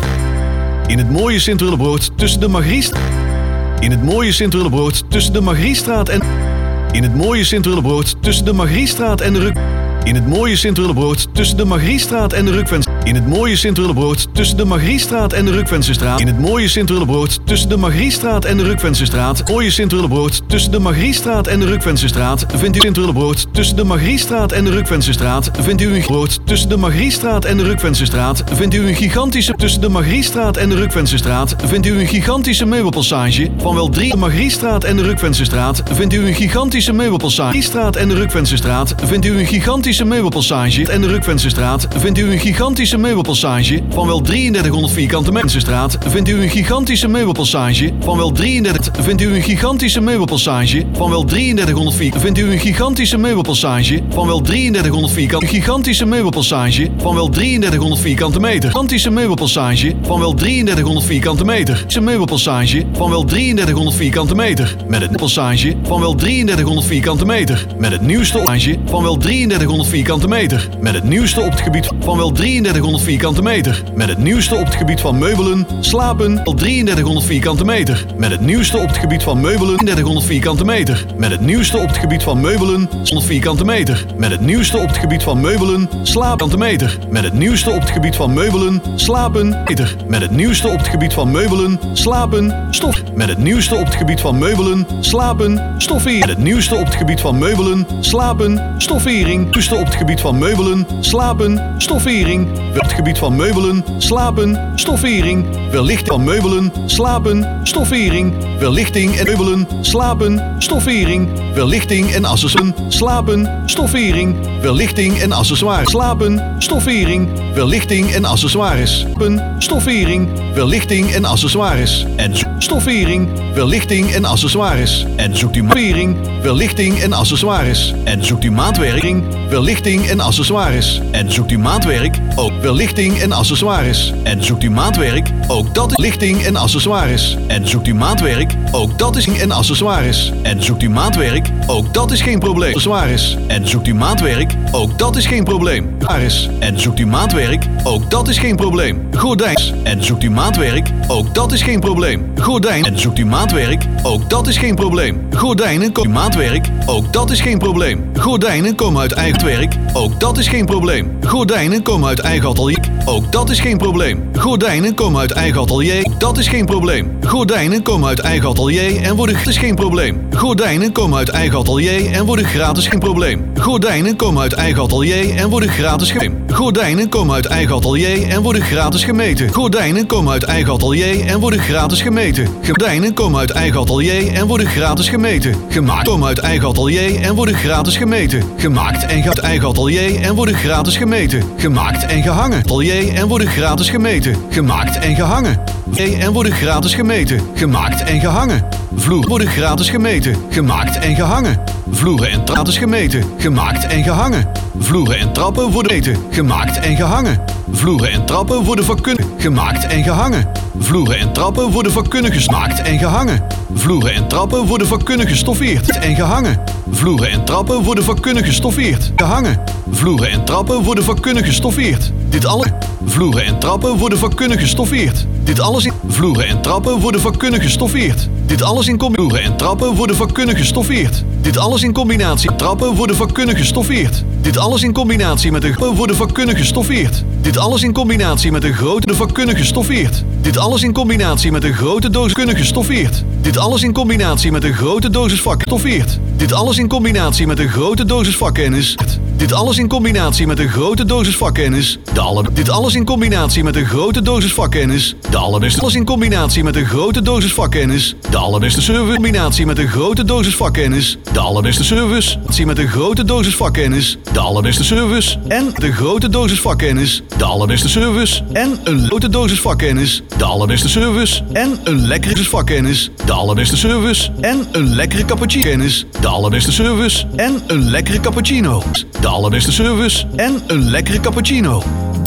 In het mooie Sint-Willebroord tussen de Margriestraat. In het mooie Sint-Willebroord tussen de Margriestraat en... In het mooie Sint-Willebroord tussen de Margriestraat en de Ruk... In het mooie Sint-Willebroord tussen de Margriestraat en de Rukvens... In het mooie Sint-Willebroord tussen de Margriestraat en de Rukvensenstraat. In het mooie Sint-Willebroord tussen de Margriestraat en de Rukvensenstraat. Mooie Sint-Willebroord tussen de Margriestraat en de Rukvensenstraat. Vindt u Sint-Willebroord tussen de Margriestraat en de Rukvensenstraat. Vindt u een brood tussen de Margriestraat en de Rukvensenstraat. Vindt u een gigantische tussen de Margriestraat en de Rukvensenstraat. Vindt u een gigantische meubelpassage van wel 3 Margriestraat en de Rukvensenstraat. Vindt u een gigantische meubelpassage Margriestraat en de Rukvensenstraat. Vindt u een gigantische meubelpassage en de Rukvensenstraat. Vindt u een gigantische meubelpassage van wel 3300 vierkante Mensenstraat. Vindt u een gigantische meubelpassage van wel 33. Vindt u een gigantische meubelpassage van wel 3300 vierkante. Vindt u een gigantische meubelpassage van wel 3300 vierkante. Gigantische meubelpassage van wel 3300 vierkante meter. Gigantische meubelpassage van wel 3300 vierkante meter. Een meubelpassage van wel 3300 vierkante meter. Met het passage van wel 3300 vierkante meter. Met het nieuwste passage van wel 3300 vierkante meter. Met het nieuwste op het gebied van wel 3300 vierkante meter. Met het nieuwste op het gebied van meubelen, slapen, al 3300 vierkante meter. Met het nieuwste op het gebied van meubelen, 3300 vierkante meter. Met het nieuwste op het gebied van meubelen, 100 vierkante meter. Met het nieuwste op het gebied van meubelen, slapen, meter. Met het nieuwste op het gebied van meubelen, slapen, meter. Met het nieuwste op het gebied van meubelen, slapen, stof. Met het nieuwste op het gebied van meubelen, slapen, stoffering. Met het nieuwste op het gebied van meubelen, slapen, stoffering. Het nieuwste op het gebied van meubelen, slapen, stoffering. Op het gebied van meubelen, slapen, stoffering. Wellicht van meubelen, slapen, stoffering. Verlichting en meubelen, slapen, stoffering. Verlichting en accessoires, slapen, stoffering. Verlichting en accessoires, slapen, stoffering. Verlichting en accessoires, stoffering. Verlichting en accessoires. En stoffering, verlichting en accessoires. En zoekt u maatwerking, verlichting en accessoires. En zoekt u maatwerking, verlichting en accessoires. En zoekt u maatwerk, ook verlichting en accessoires. En zoekt u maatwerk, ook dat is lichting en accessoires. En zoekt u maatwerk, ook dat is en accessoires. En zoekt u maatwerk, ook dat is geen probleem. Accessoires. En zoekt u maatwerk, ook dat is geen probleem. En zoekt u maatwerk, ook dat is geen probleem. Gordijns. En zoekt u maatwerk, ook dat is geen probleem. Gordijn. En zoekt u maatwerk, ook dat is geen probleem. Gordijnen komen maatwerk, ook dat is geen probleem. Gordijnen komen uit eigen werk, ook dat is geen probleem. Gordijnen komen uit eigen atelier, ook dat is geen probleem. Gordijnen komen uit eigen atelier, dat is geen probleem. Gordijnen komen uit eigen atelier en worden gratis geen probleem. Gordijnen komen uit eigen atelier en worden gratis geen probleem. Gordijnen komen uit eigen atelier en worden gratis gemeten. Gordijnen komen uit eigen atelier en worden gratis gemeten. Gordijnen komen uit eigen atelier en worden gratis gemeten. Gordijnen komen uit eigen atelier en worden gratis gemeten. Gemaakt komen uit eigen atelier en worden gratis gemeten. Gemaakt en uit eigen atelier en worden gratis gemeten. Gemaakt en gehangen. Atelier en worden gratis gemeten. Gemaakt en gehangen. En worden gratis gemeten. Gemaakt en gehangen. Vloer worden gratis gemeten. Gemaakt en gehangen. Vloeren en gratis gemeten. Gemaakt en gehangen. Vloeren en trappen worden meten. Gemaakt en gehangen. Vloeren en trappen worden vakkundig gemaakt en gehangen. Vloeren en trappen worden vakkundig gemaakt en gehangen. Vloeren en trappen worden vakkundig gestoffeerd en gehangen. Vloeren en trappen worden vakkundig gestoffeerd, gehangen. Vloeren en trappen worden vakkundig gestoffeerd. Dit alles. Vloeren en trappen worden vakkundig gestoffeerd. Dit alles in. Vloeren en trappen worden vakkundig gestoffeerd. Dit alles in combinatie. Vloeren en trappen worden vakkundig gestoffeerd. Dit alles in combinatie. Trappen worden vakkundig gestoffeerd. Dit alles in combinatie met een worden vakkundig gestoffeerd. Dit alles in combinatie met een grote vakkundig gestoffeerd. Dit alles in combinatie met een grote dosis kundig gestoffeerd. Dit alles in combinatie met een grote dosis vak gestoffeerd. Dit alles in combinatie met een grote dosis vakkennis. Dit alles in combinatie met een grote dosis vakkennis. Dit alles in combinatie met een grote dosis vakkennis. De allerbeste. Alles in combinatie met een grote dosis vakkennis. De allerbeste service. Combinatie met een grote dosis vakkennis. De allerbeste service. Met een grote dosis vakkennis. De allerbeste service. En de grote dosis vakkennis. De allerbeste service. En een grote dosis vakkennis. De allerbeste service. En een lekkere vakkennis. De allerbeste service. En een lekkere cappuccino. De allerbeste service. En een lekkere cappuccino. De allerbeste service. En een lekkere cappuccino.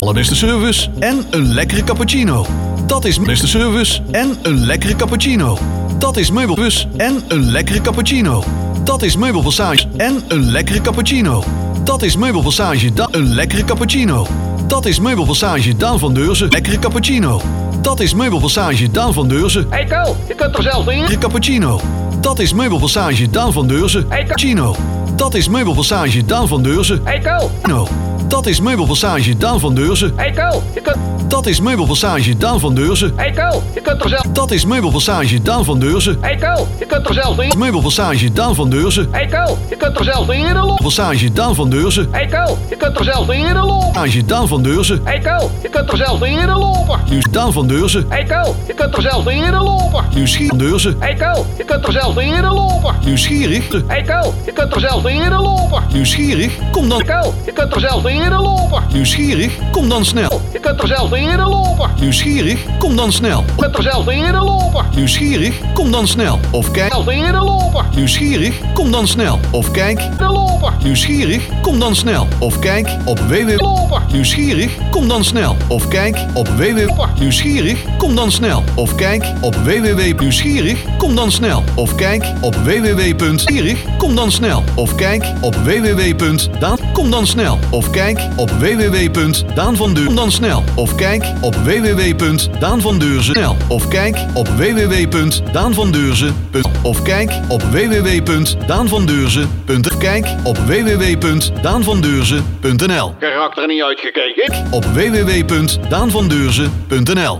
allerbeste service en een lekkere cappuccino. Dat is beste service en een lekkere cappuccino. Dat is Meubelbus en een lekkere cappuccino. Dat is Meubelpassage en een lekkere cappuccino. Dat is Meubelpassage een lekkere cappuccino. Dat is Meubelpassage Daan van Deurzen, lekkere cappuccino. Dat is Meubelpassage Daan van Deurzen.
Hey Ko, je kunt er zelf in.
Lekkere cappuccino. Dat is Meubelpassage Daan van Deurzen.
Hey,
cappuccino. Dat is Meubelpassage Daan van Deurzen.
Hey Ko.
No. Dat is Meubelpassage Daan van Deurzen.
Hey Ko, je kunt...
Dat is Meubelpassage Daan van Deurzen.
Hey Ko, je kunt er zelf...
Dat is Meubelpassage Daan van Deurzen.
Hey Ko, je kunt er zelf in.
Meubelpassage Daan van Deurzen.
Hey Ko, je kunt er zelf in lopen.
Passage Daan van Deurzen.
Hey Ko, je kunt er zelf in lopen.
Passage Daan van Deurzen.
Hey Ko, je kunt er zelf in lopen.
Nu Daan van Deurzen.
Hey Ko, je kunt er zelf in lopen.
Nieuwsgierig Deurzen.
Hey Ko, je kunt er zelf in lopen.
Nieuwsgierig.
Hey Ko, je kunt er zelf in lopen.
Nieuwsgierig. Kom dan.
Hey Ko, je kunt er zelf in lopen.
Nieuwsgierig. Kom dan snel.
Je kunt er zelf in lopen.
Nieuwsgierig. Kom dan snel.
Je kunt er zelf in lopen.
Nieuwsgierig. Kom dan snel. Of kijk.
Zelf in lopen.
Nieuwsgierig. Kom dan snel. Of kijk.
Lopen.
Nieuwsgierig. Kom dan snel. Of kijk op www.
Lopen.
Nieuwsgierig. Kom dan snel. Of kijk op www. Nieuwsgierig. Kom dan snel. Of kijk op www. Nieuwsgierig. Kom dan snel. Of kijk op www. Nieuwsgierig. Kom dan snel. Of kijk op www. Daan. Kom dan snel. Of kijk op www. Daan van Deurzen. Kom dan snel. Of kijk op www. Daan van Deurzen. Of kijk op www. Daan van Deurzen. Of kijk op www. Daan van Deurzen. Kijk op www.daanvandeurzen.nl.
Karakter niet uitgekeken.
Op www.daanvandeurzen.nl.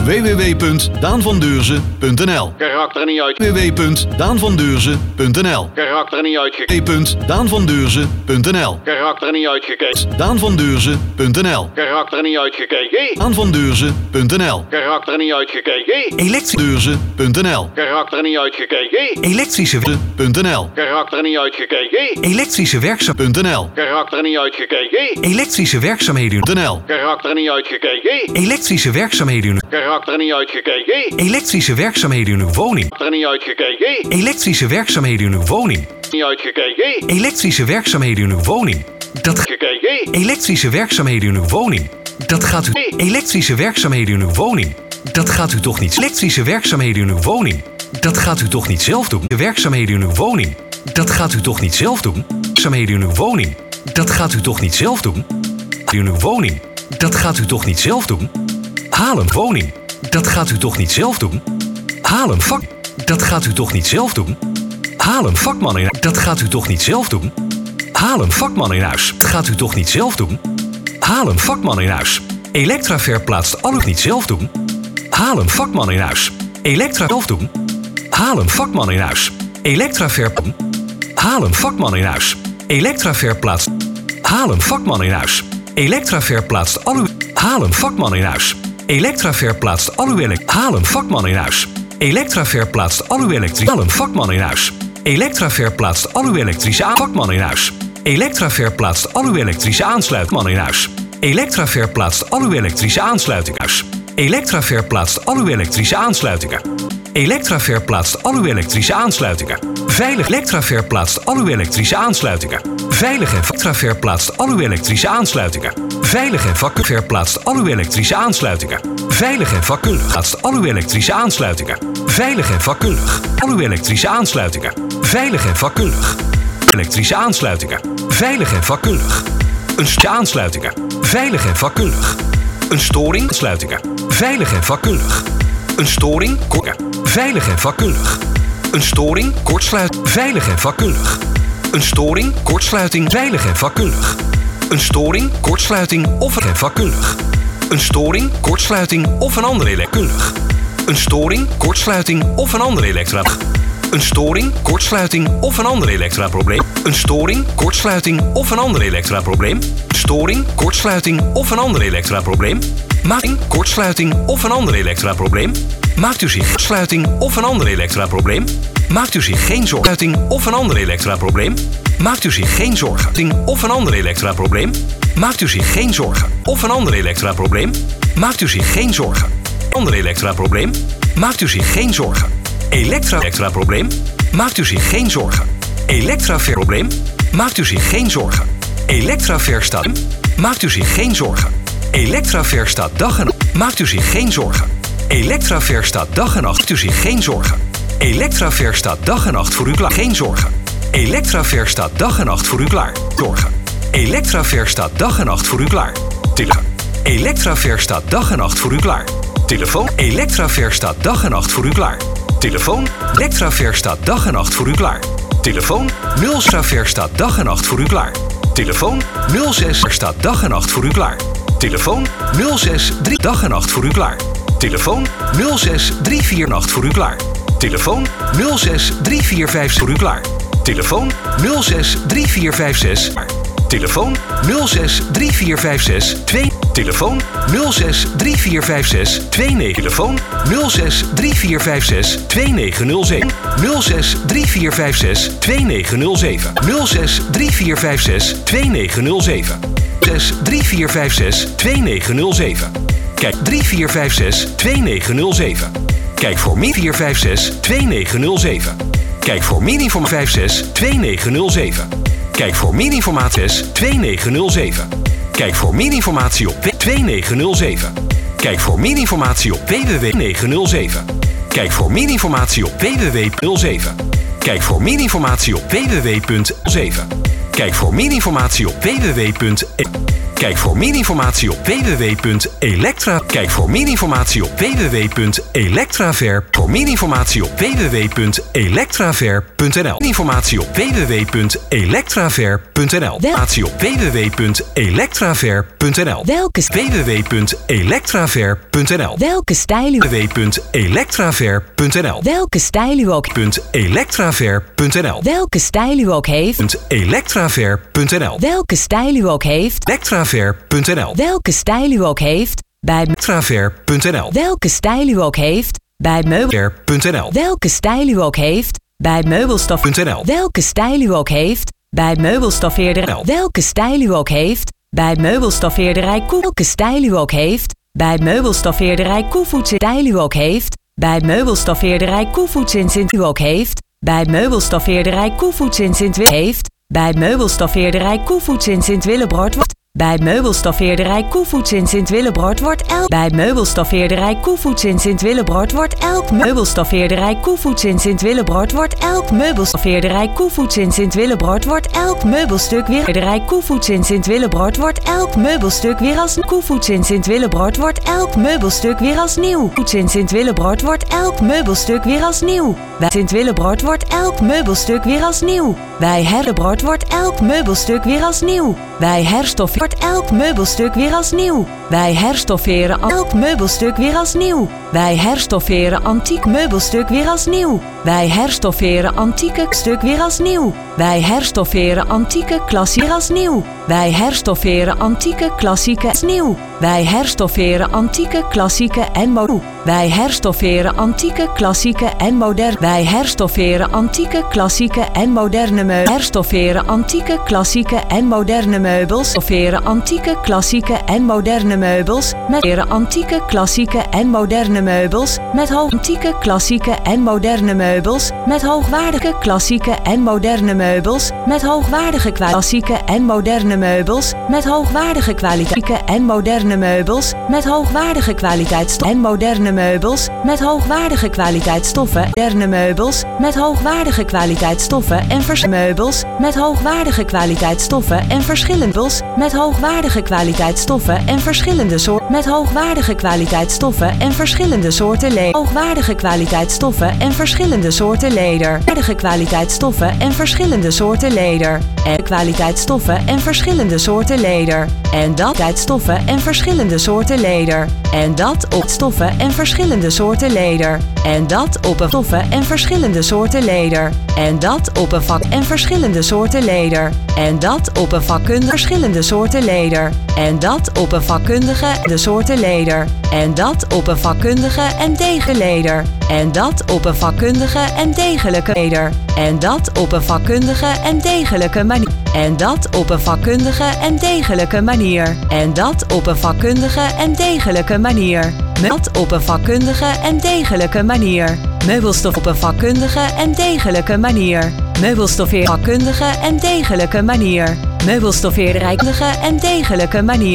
www.daanvandeurzen.nl.
Karakter niet uit.
www.daanvandeurzen.nl.
Karakter niet uitgekeken.
www.daanvandeurzen.nl.
Karakter niet uitgekeken.
Daanvandeurzen.nl.
Karakter niet uitgekeken.
Daanvandeurzen.nl.
Karakter niet uitgekeken.
Elektrischdeurzen.nl.
Karakter niet uitgekeken.
Elektrische.nl.
Karakter niet uitgekeken.
Elektrische werkzaam.nl.
Karakter niet uitgekeken.
Elektrische werkzaamheden.nl.
Karakter niet uitgekeken.
Elektrische werkzaamheden.
Karakter niet uitgekeken.
Elektrische werkzaamheden in uw woning.
Karakter niet uitgekeken.
Elektrische werkzaamheden in uw woning.
Niet uitgekeken.
Elektrische werkzaamheden in uw woning.
Gekeken.
Elektrische werkzaamheden in uw woning. Dat gaat u. Elektrische werkzaamheden in uw woning. Dat gaat u toch niet. Elektrische werkzaamheden in uw woning. Dat gaat u toch niet zelf doen. De werkzaamheden in uw woning. Dat gaat u toch niet zelf doen. Werkzaamheden in uw woning. Dat gaat u toch niet zelf doen. In uw woning. Dat gaat u toch niet zelf doen. Haal een woning. Dat gaat u toch niet zelf doen. Haal een vak. Dat gaat u toch niet zelf doen. Haal een vakman in. Dat gaat u toch niet zelf doen. Haal een vakman in huis. Dat gaat u toch niet zelf doen. Haal een vakman in huis. Elektra verplaatst al u niet zelf doen. Haal een vakman in huis. Elektra zelf doen. Haal een vakman in huis. Elektra verplaatst. Haal een vakman in huis. Elektra verplaatst. Haal een vakman in huis. Elektra verplaatst al uw. Haal een vakman in huis. Elektra verplaatst al uw elektrisch. Haal een vakman in huis. Elektra verplaatst al uw elektrisch. Haal een vakman in huis. Elektra verplaatst al uw elektrische vakman in huis. Elektra verplaatst al uw elektrische aansluitman in huis. Elektra verplaatst al uw elektrische aansluiting huis. Elektra verplaatst al uw elektrische aansluitingen. Elektra verplaatst al uw elektrische aansluitingen. Veilig. Elektra verplaatst al uw elektrische aansluitingen. Veilig en Elektra verplaatst al uw elektrische aansluitingen. Veilig en vakkundig verplaatst al uw elektrische aansluitingen. Veilig en vakkundig plaatst al uw elektrische aansluitingen. Veilig en vakkundig al uw elektrische aansluitingen. Veilig en vakkundig. Elektrische aansluitingen. Veilig en vakkundig. Een aansluitingen. Veilig en vakkundig. Een storing aansluitingen. Veilig en vakkundig. Een storing veilig en vakkundig. Een storing kortsluit veilig en vakkundig. Een storing kortsluiting veilig en vakkundig. Een storing kortsluiting of en vakkundig. Een storing kortsluiting of een andere elekkundig. Een storing kortsluiting of een andere elektra. Een storing kortsluiting of een andere elektraprobleem. Een storing kortsluiting of een andere elektraprobleem. Storing kortsluiting of een andere elektraprobleem. Maakt kortsluiting of een ander elektraprobleem. Maakt u zich kortsluiting of een ander elektraprobleem. Maakt u zich geen zorgen of een ander elektraprobleem. Maakt u zich geen zorgen of een ander elektraprobleem. Maakt u zich geen zorgen of een ander elektraprobleem. Maakt u zich geen zorgen. Ander elektraprobleem. Maakt u zich geen zorgen. Elektraprobleem. Maakt u zich geen zorgen. Elektraverprobleem. Maakt u zich geen zorgen. Elektraverstadium. Maakt u zich geen zorgen. Elektraver staat dag en nacht. Maakt u zich geen zorgen. Elektraver staat dag en nacht. Maakt u zich geen zorgen. Elektraver staat dag en nacht voor u klaar. Geen zorgen. Elektraver staat dag en nacht voor u klaar. Zorgen. Elektraver staat dag en nacht voor u klaar. Telefoon. Elektraver staat dag en nacht voor u klaar. Telefoon. Elektraver staat dag en nacht voor u klaar. Telefoon. Elektraver staat dag en nacht voor u klaar. Telefoon. Elektraver staat dag en nacht voor u klaar. Telefoon 06 staat dag en nacht voor u klaar. Telefoon 063 dag en nacht voor u klaar. Telefoon 0634 nacht voor u klaar. Telefoon 063456 voor u klaar. Telefoon 063456. Telefoon 063456 2. Telefoon 063456 29. Telefoon 063456 2907. 063456 2907. 063456 2907. 63456 2907. Kijk 3456 2907. Kijk voor min 456 2907. Kijk voor min 56 2907. Kijk voor meer informatie 2907. Kijk voor meer informatie op 2907. Kijk voor meer informatie op www.907. Kijk voor meer informatie op www.07. Kijk voor meer informatie op www.7. Kijk voor meer informatie op www.1. Kijk voor meer informatie op www.elektra. Kijk voor meer informatie op www.elektraver. Voor meer informatie op www.elektraver.nl. Informatie op www.elektraver.nl. Informatie op www.elektraver.nl.
Welke
www.elektraver.nl.
Welke stijl u
www.elektraver.nl.
Welke stijl u ook
.elektraver.nl.
Welke stijl u ook heeft
.elektraver.nl.
Welke stijl u ook heeft
Elektraver.nl.
Welke stijl u ook heeft bij
Elektraver.nl.
Welke stijl u ook heeft bij
Meubel.nl.
Welke stijl u ook heeft bij meubelstof.nl. Welke stijl u ook heeft bij meubelstoffeerderij. Welke stijl u ook heeft bij meubelstoffeerderij Koe. Welke stijl u ook heeft bij meubelstoffeerderij Koevoets. Stijl u ook heeft bij meubelstoffeerderij Koevoets in Sint. U ook heeft bij meubelstoffeerderij Koevoets in Sint. Heeft bij meubelstoffeerderij Koevoets in Sint-Willebroord wordt bij meubelstoffeerderij Koevoets in Sint-Willebroord wordt elk bij meubelstoffeerderij Koevoets in Sint-Willebroord wordt elk meubelstoffeerderij Koevoets in Sint-Willebroord wordt elk meubelstoffeerderij Koevoets in Sint-Willebroord wordt elk meubelstuk weer meubelstoffeerderij Koevoets in Sint-Willebroord wordt elk meubelstuk weer als Koevoets in Sint-Willebroord wordt elk meubelstuk weer als nieuw. Koevoets in Sint-Willebroord wordt elk meubelstuk weer als nieuw. Bij Sint-Willebroord wordt elk meubelstuk weer als nieuw. Bij Herrebrood wordt elk meubelstuk weer als nieuw. Bij Herstof wordt elk meubelstuk weer als nieuw. Wij herstofferen elk meubelstuk weer als nieuw. Wij herstofferen antiek meubelstuk weer als nieuw. Wij herstofferen antieke stuk weer als nieuw. Wij herstofferen antieke klassiek als nieuw. Wij herstofferen antieke klassieke als nieuw. Wij herstofferen antieke klassieke en modern. Wij herstofferen antieke klassieke en modern. Wij herstofferen antieke klassieke en moderne meubels. Herstofferen antieke klassieke en moderne meubels. Herstofferen antieke klassieke en moderne meubels. Met antieke klassieke en moderne meubels. Met hoog antieke klassieke en moderne meubels. Met hoogwaardige klassieke en moderne meubels. Met hoogwaardige klassieke en moderne meubels. Met hoogwaardige kwaliteit en moderne meubels. Met hoogwaardige kwaliteitsstoffen en moderne meubels. Met hoogwaardige kwaliteitsstoffen. Moderne meubels. Met hoogwaardige kwaliteitsstoffen en meubels. Met hoogwaardige kwaliteitsstoffen en verschillende met hoogwaardige kwaliteitsstoffen en verschillende soorten. Met hoogwaardige kwaliteitsstoffen en verschillende soorten leder. Hoogwaardige kwaliteitsstoffen en verschillende soorten leder. Hoogwaardige kwaliteitsstoffen en verschillende soorten leder. En kwaliteitsstoffen en verschillende soorten leder. En dat kwaliteitsstoffen en verschillende soorten leder. En dat op stoffen en verschillende soorten leder. En dat op een stoffen en verschillende soorten leder. En dat op een vak en verschillende soorten leder. En dat op een vakkundige verschillende soorten leder. En dat op een vakkundige de soorten leder. En dat op een vakkundige en degelijke leder. En dat op een vakkundige en degelijke leder. En dat op een vakkundige en degelijke manier. En dat op een vakkundige en degelijke manier. En dat op een vakkundige en degelijke manier. Dat op een vakkundige en degelijke manier. Meubelstof op een vakkundige en degelijke manier. Meubelstoffeer vakkundige en degelijke manier. Meubelstoffeerderij en degelijke manier.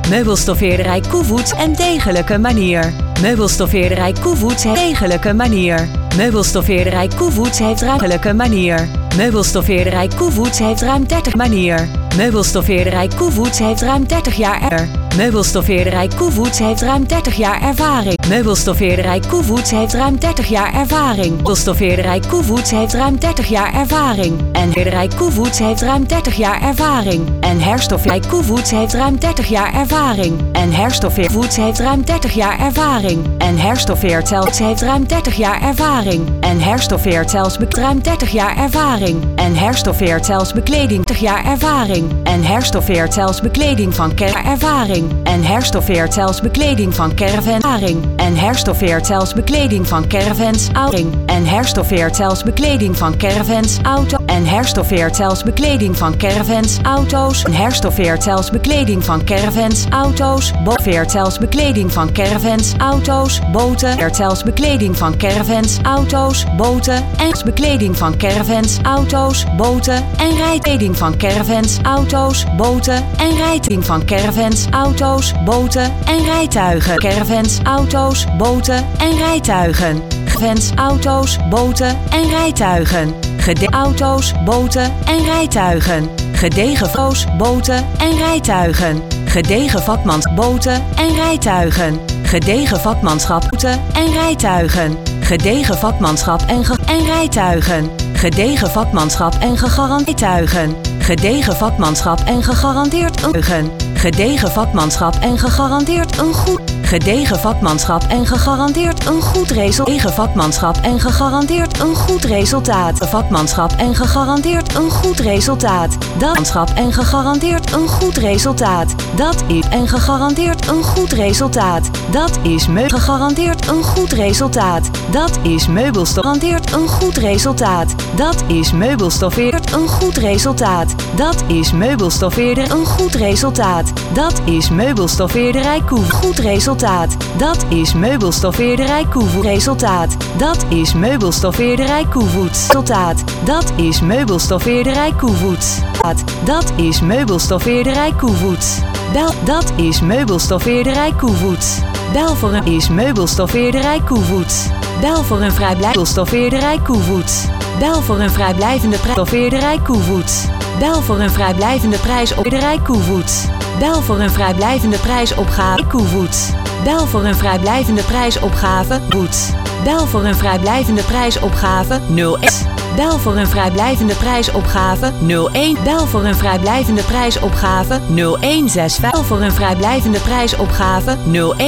Meubelstoffeerderij Koevoets en degelijke manier. Meubelstoffeerderij Koevoets heeft degelijke manier. Meubelstoffeerderij Koevoets heeft ruimtelijke manier. Meubelstoffeerderij Koevoets heeft ruim 30 manier. Meubelstoffeerderij Koevoets heeft ruim 30 jaar Meubelstoffeerderij Koevoets heeft ruim 30 jaar ervaring. Meubelstoffeerderij Koevoets heeft ruim 30 jaar ervaring. Meubelstoffeerderij Koevoets heeft ruim 30 jaar ervaring. En Heerderij Koevoets heeft ruim 30 jaar ervaring. En Herstoffeerderij Koevoets heeft ruim 30 jaar ervaring. En Herstoffeer Koevoets heeft ruim 30 jaar ervaring. En Herstoffeert zelfs heeft ruim 30 jaar ervaring. En Herstoffeert zelfs ruim 30 jaar ervaring. En Herstoffeert zelfs bekleding 30 jaar ervaring. En Herstoffeert zelfs bekleding van ervaring. En herstoffeert zelfs bekleding van caravan-ervaring. En herstoffeert zelfs bekleding van caravans outing. En herstoffeert zelfs bekleding van caravans auto. En herstoffeert zelfs bekleding van caravans auto's. En herstoffeert zelfs bekleding van caravans auto's. Veert zelfs bekleding van caravans auto's. Boten. Veert zelfs bekleding van caravans auto's. Boten. En bekleding van caravans auto's. Boten. En rijkleding van caravans auto's. Boten. En rijkleding van caravans auto's, boten en rijtuigen. Caravans, auto's, boten en rijtuigen. Caravans, auto's, boten en rijtuigen. Auto's, boten en rijtuigen. Gedegen fo's, boten en rijtuigen. Gedegen vakmans, boten en rijtuigen. Gedegen vakmanschap, boten en rijtuigen. Gedegen vakmanschap en rijtuigen. Gedegen vakmanschap en gegarandeerd. Gedegen vakmanschap en gegarandeerd een gedegen vakmanschap en gegarandeerd een goed. Gedegen vakmanschap en gegarandeerd een goed resultaat. Gedegen vakmanschap en gegarandeerd een goed resultaat. Vakmanschap en gegarandeerd een goed resultaat. Dat manschap en gegarandeerd een goed resultaat. Dat is en gegarandeerd een goed resultaat. Dat is gegarandeerd een goed resultaat. Dat is meubelstoffeerd een goed resultaat. Dat is meubelstoffeerd een goed resultaat. Dat is meubelstoffeerder een goed resultaat. Dat is meubelstoffeerderij Koevoets goed resultaat. Dat is meubelstoffeerderij Koevoets resultaat. Dat is meubelstoffeerderij Koevoets resultaat. Dat is meubelstoffeerderij Koevoets. Dat is meubelstoffeerderij Koevoets. Bel, dat is meubelstoffeerderij Koevoets. Bel voor een is meubelstoffeerderij Koevoets. Bel voor een vrijblijvende Koevoets. Bel voor een vrijblijvende stoffeerderij Koevoets. Bel voor een vrijblijvende prijsopgave Koevoets. Bel voor een vrijblijvende prijsopgave Koevoets. Bel voor een vrijblijvende prijsopgave Koevoets. Bel voor een vrijblijvende prijsopgave 01. Bel voor een vrijblijvende prijsopgave 01. Bel voor een vrijblijvende prijsopgave 0165. Bel voor een vrijblijvende prijsopgave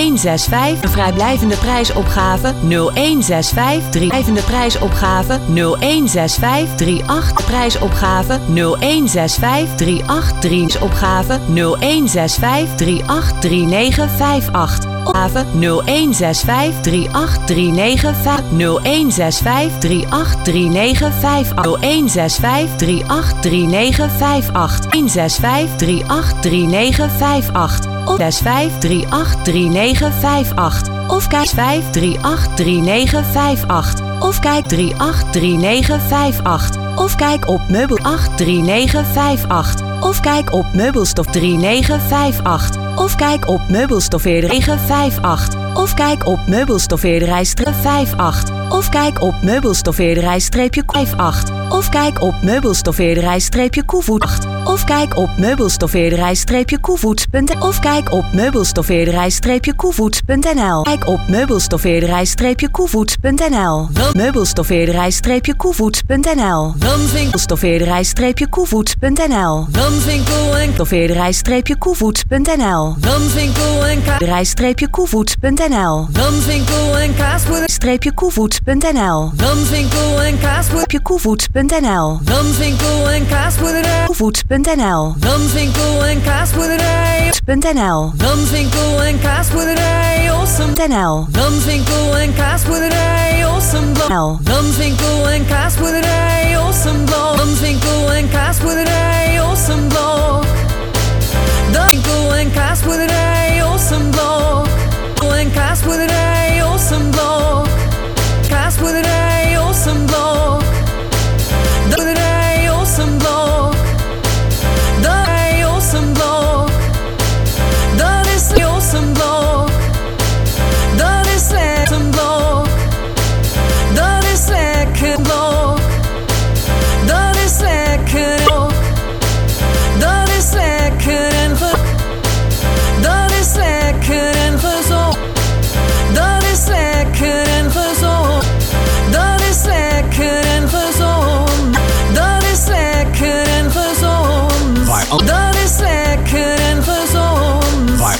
0165. Een vrijblijvende prijsopgave 0165. Vrijblijvende prijsopgave 0165 38. Prijsopgave 0165 38 opgave 0165 383958. Opgave 0165 383958. 0165 383958. 0165 383958. 165 383958. Of 65 383958. Of kijk 5383958. Of kijk 383958. Of kijk op meubel 83958. Of kijk op meubelstof 3958. Of kijk op meubelstoffeerder 958. Of kijk op meubelstoffeerderij 58. Of kijk op meubelstoffeerderij-58. Of kijk op meubelstoffeerderij-koevoets. Of kijk op meubelstoffeerderij-koevoets.nl. Of kijk op meubelstoffeerderij-koevoets.nl. Kijk op meubelstoffeerderij-koevoets.nl. Meubelstoffeerderij-koevoets.nl. Meubelstoffeerderij-koevoets.nl. Stoffeerderij-koevoets.nl. Koevoets.nl. Koevoets.nl.
Damswinkel en kaasboerderij.
Koevoets.nl.
Damswinkel en kaasboerderij.
Koevoets.nl.
Damswinkel en kaasboerderij. Damswinkel en kaasboerderij.
Awesome.nl.
Damswinkel en kaasboerderij. Awesome Blok. Damswinkel en kaasboerderij. Awesome Blok. Damswinkel en kaasboerderij. Awesome Blok. Damswinkel en kaasboerderij. Awesome Blok. En kaasboerderij. Awesome Blok. Kaasboerderij, Awesome Blok. Boerderij, Awesome Blok. Dat is Awesome Blok. Dat is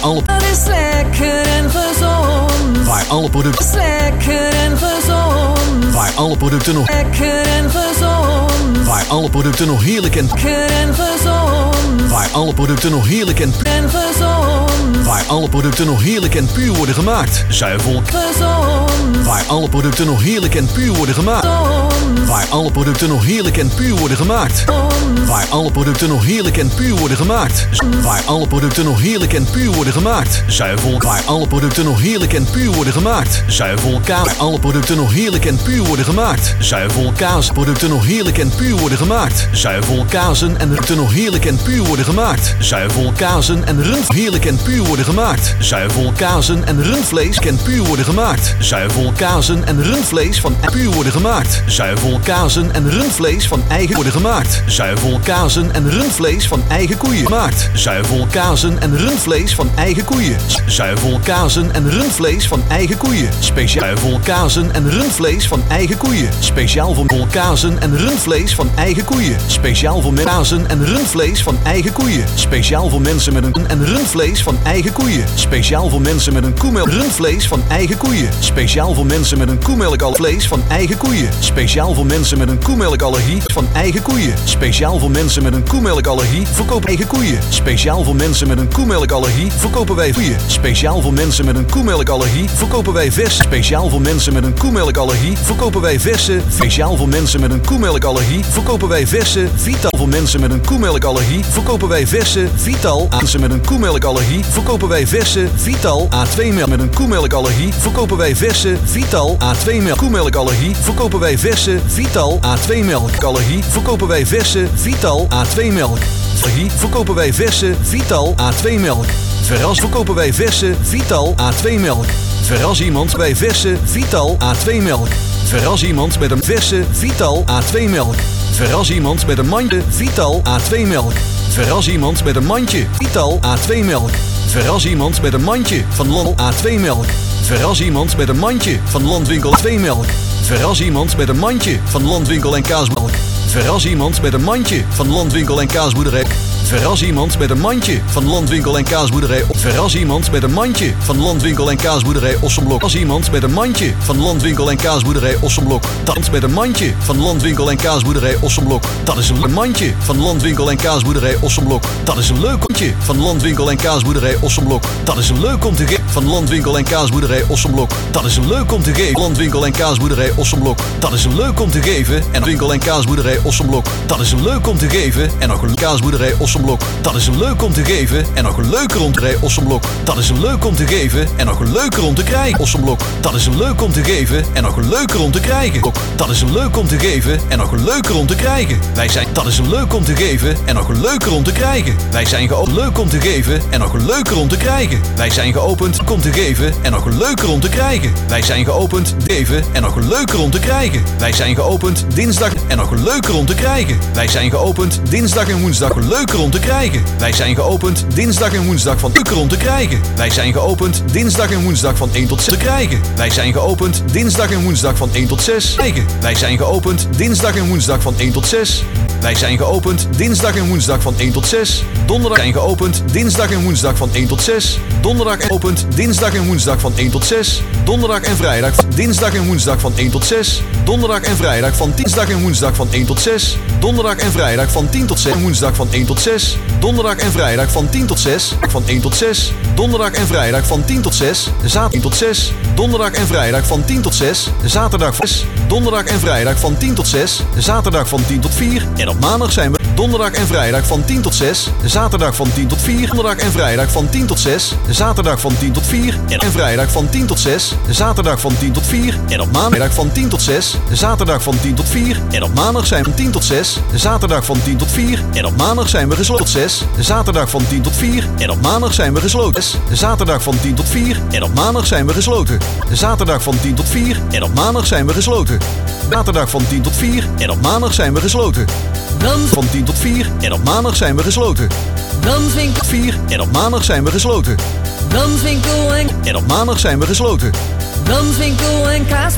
Dat is lekker en gezond.
Waar alle producten.
Dat is lekker en gezond.
Waar alle producten nog.
Lekker en gezond.
Waar alle producten nog heerlijk en.
Lekker en gezond.
Waar alle producten nog heerlijk en.
En gezond.
Waar alle producten nog heerlijk en puur worden gemaakt. Zuivel.
Gezond.
Waar alle producten nog heerlijk en puur worden gemaakt.
Gezond.
Waar alle producten nog heerlijk en puur worden gemaakt. Waar alle producten nog heerlijk en puur worden gemaakt. Waar alle producten nog heerlijk en puur worden gemaakt. Zuivel. Waar alle producten nog heerlijk en puur worden gemaakt. Zuivel. Kaas. Waar alle producten nog heerlijk en puur worden gemaakt. Zuivel. Kaas. Producten nog heerlijk en puur worden gemaakt. Zuivel. Kazen en producten nog heerlijk en puur worden gemaakt. Zuivel. Kazen en rund heerlijk en puur worden gemaakt. Zuivel. Kazen en rundvlees en puur worden gemaakt. Zuivel. Kazen en rundvlees van puur worden gemaakt. Zuivel. Kazen en rundvlees van eigen worden gemaakt. Zuivel. Kazen en rundvlees van eigen koeien gemaakt. Zuivel. Kazen en rundvlees van eigen koeien. Zuivel. Kazen en rundvlees van eigen koeien. Speciaal kazen en rundvlees van eigen koeien. Speciaal voor kazen en rundvlees van eigen koeien. Speciaal voor kazen en rundvlees van eigen koeien. Speciaal voor mensen met een en rundvlees van eigen koeien. Speciaal voor mensen met een koemelk rundvlees van eigen koeien. Speciaal voor mensen met een koemelkvlees van eigen koeien. Speciaal voor mensen met een koemelkallergie van eigen koeien. Speciaal voor mensen met een koemelkallergie verkopen eigen koeien. Speciaal voor mensen met een koemelkallergie verkopen wij koeien. Speciaal voor mensen met een koemelkallergie verkopen wij vers. Speciaal voor mensen met een koemelkallergie verkopen wij verse. Speciaal voor mensen met een koemelkallergie verkopen wij verse. Vital voor mensen met een koemelkallergie verkopen wij verse. Vital mensen met een koemelkallergie verkopen wij verse. Vital A2 melk met een koemelkallergie verkopen wij verse. Vital A2 melk koemelkallergie verkopen wij verse. Vital A2 melkallergie verkopen wij verse. Vital A2 melk. Allergie verkopen wij verse Vital A2 melk. Verras verkopen wij verse Vital A2 melk. Verras iemand bij verse Vital A2 melk. Verras iemand met een verse Vital A2 melk. Verras iemand met een mandje Vital A2 melk. Verras iemand met een mandje Vital A2 melk. Verras iemand met een mandje van Landwinkel A2 melk. Verras iemand met een mandje van Landwinkel 2 melk. Verras iemand met een mandje van Landwinkel en kaasmelk. Verras iemand met een mandje van Landwinkel en kaasboerderij. Verras iemand met een mandje van Landwinkel en kaasboerderij. Verras iemand met een mandje van Landwinkel en kaasboerderij Ossenblok. Verras iemand met een mandje van Landwinkel en kaasboerderij Ossenblok. Dat met een mandje van Landwinkel en kaasboerderij Ossenblok. Dat is een mandje van Landwinkel en kaasboerderij Ossenblok. Dat is een leuk mandje van Landwinkel en kaasboerderij Ossenblok. Dat is een leuk om te geven van Landwinkel en kaasboerderij Ossenblok. Dat is een leuk om te geven Landwinkel en kaasboerderij Ossenblok. Dat is een leuk om te geven en winkel en kaasboerderij Ossenblok. Dat is een leuk om te geven en nog een kaasboerderij Ossenblok. Dat is een leuk om te geven en nog een leuker om te rijden Ossenblok. Dat is een leuk om te geven en nog een leuker om te krijgen Ossenblok. Dat is een leuk om te geven en nog een leuker om te krijgen. Dat is een leuk om te geven en nog een leuker om te krijgen. Wij zijn dat is een leuk om te geven en nog een leuker om te krijgen. Wij zijn geopend leuk om te geven en nog een leuker om te krijgen. Wij zijn geopend om te geven en nog een leuker om te krijgen. Wij zijn geopend geven en nog een leuker om te krijgen. Wij zijn geopend dinsdag en nog een leuker om te krijgen. Wij zijn geopend dinsdag en woensdag een leuker om te krijgen. Wij zijn geopend dinsdag en woensdag van leuker om te krijgen. Wij zijn geopend dinsdag en woensdag van 1 tot 6 te krijgen. Wij zijn geopend dinsdag en woensdag van 1 tot 6 krijgen. Wij zijn geopend dinsdag en woensdag van 1 tot 6. Wij zijn geopend dinsdag en woensdag van 1 tot 6. Donderdag zijn geopend dinsdag en woensdag van 1 tot 6. Donderdag geopend dinsdag en woensdag van 1 tot 6. Donderdag en vrijdag dinsdag en woensdag van 1 tot 6. Donderdag en vrijdag van dinsdag en woensdag van 1 tot 6. Donderdag en vrijdag van 10 tot 6 en woensdag van 1 tot 6. Donderdag en vrijdag van 10 tot 6 van 1 tot 6. Donderdag en vrijdag van 10 tot 6. Zaterdag 1 tot 6. Donderdag en vrijdag van 10 tot 6. Zaterdag 6. Donderdag en vrijdag van 10 tot 6. Zaterdag van 10 tot 4. En op maandag zijn we donderdag en vrijdag van 10 tot 6. Zaterdag van 10 tot 4. Donderdag en vrijdag van 10 tot 6. Zaterdag van 10 tot 4. En vrijdag van 10 tot 6. Zaterdag van 10 tot 4. En op maandag van 10 tot 6. Zaterdag van 10 tot 4. En op maandag zijn we 10 tot 6. Zaterdag van 10 tot 4. En op maandag zijn we gesloten 6. Zaterdag van 10 tot 4. En op maandag zijn we gesloten 6. Zaterdag van 10 tot 4. En op maandag zijn we gesloten. Zaterdag van 10 tot 4. En op maandag zijn we gesloten. Zaterdag van 10 tot 4. En op maandag zijn we gesloten. Van 10 tot 4. En op maandag zijn we gesloten.
Danswinkel
4. En op maandag zijn we gesloten.
Danswinkel
En op maandag zijn we gesloten.
Danswinkel en kaas.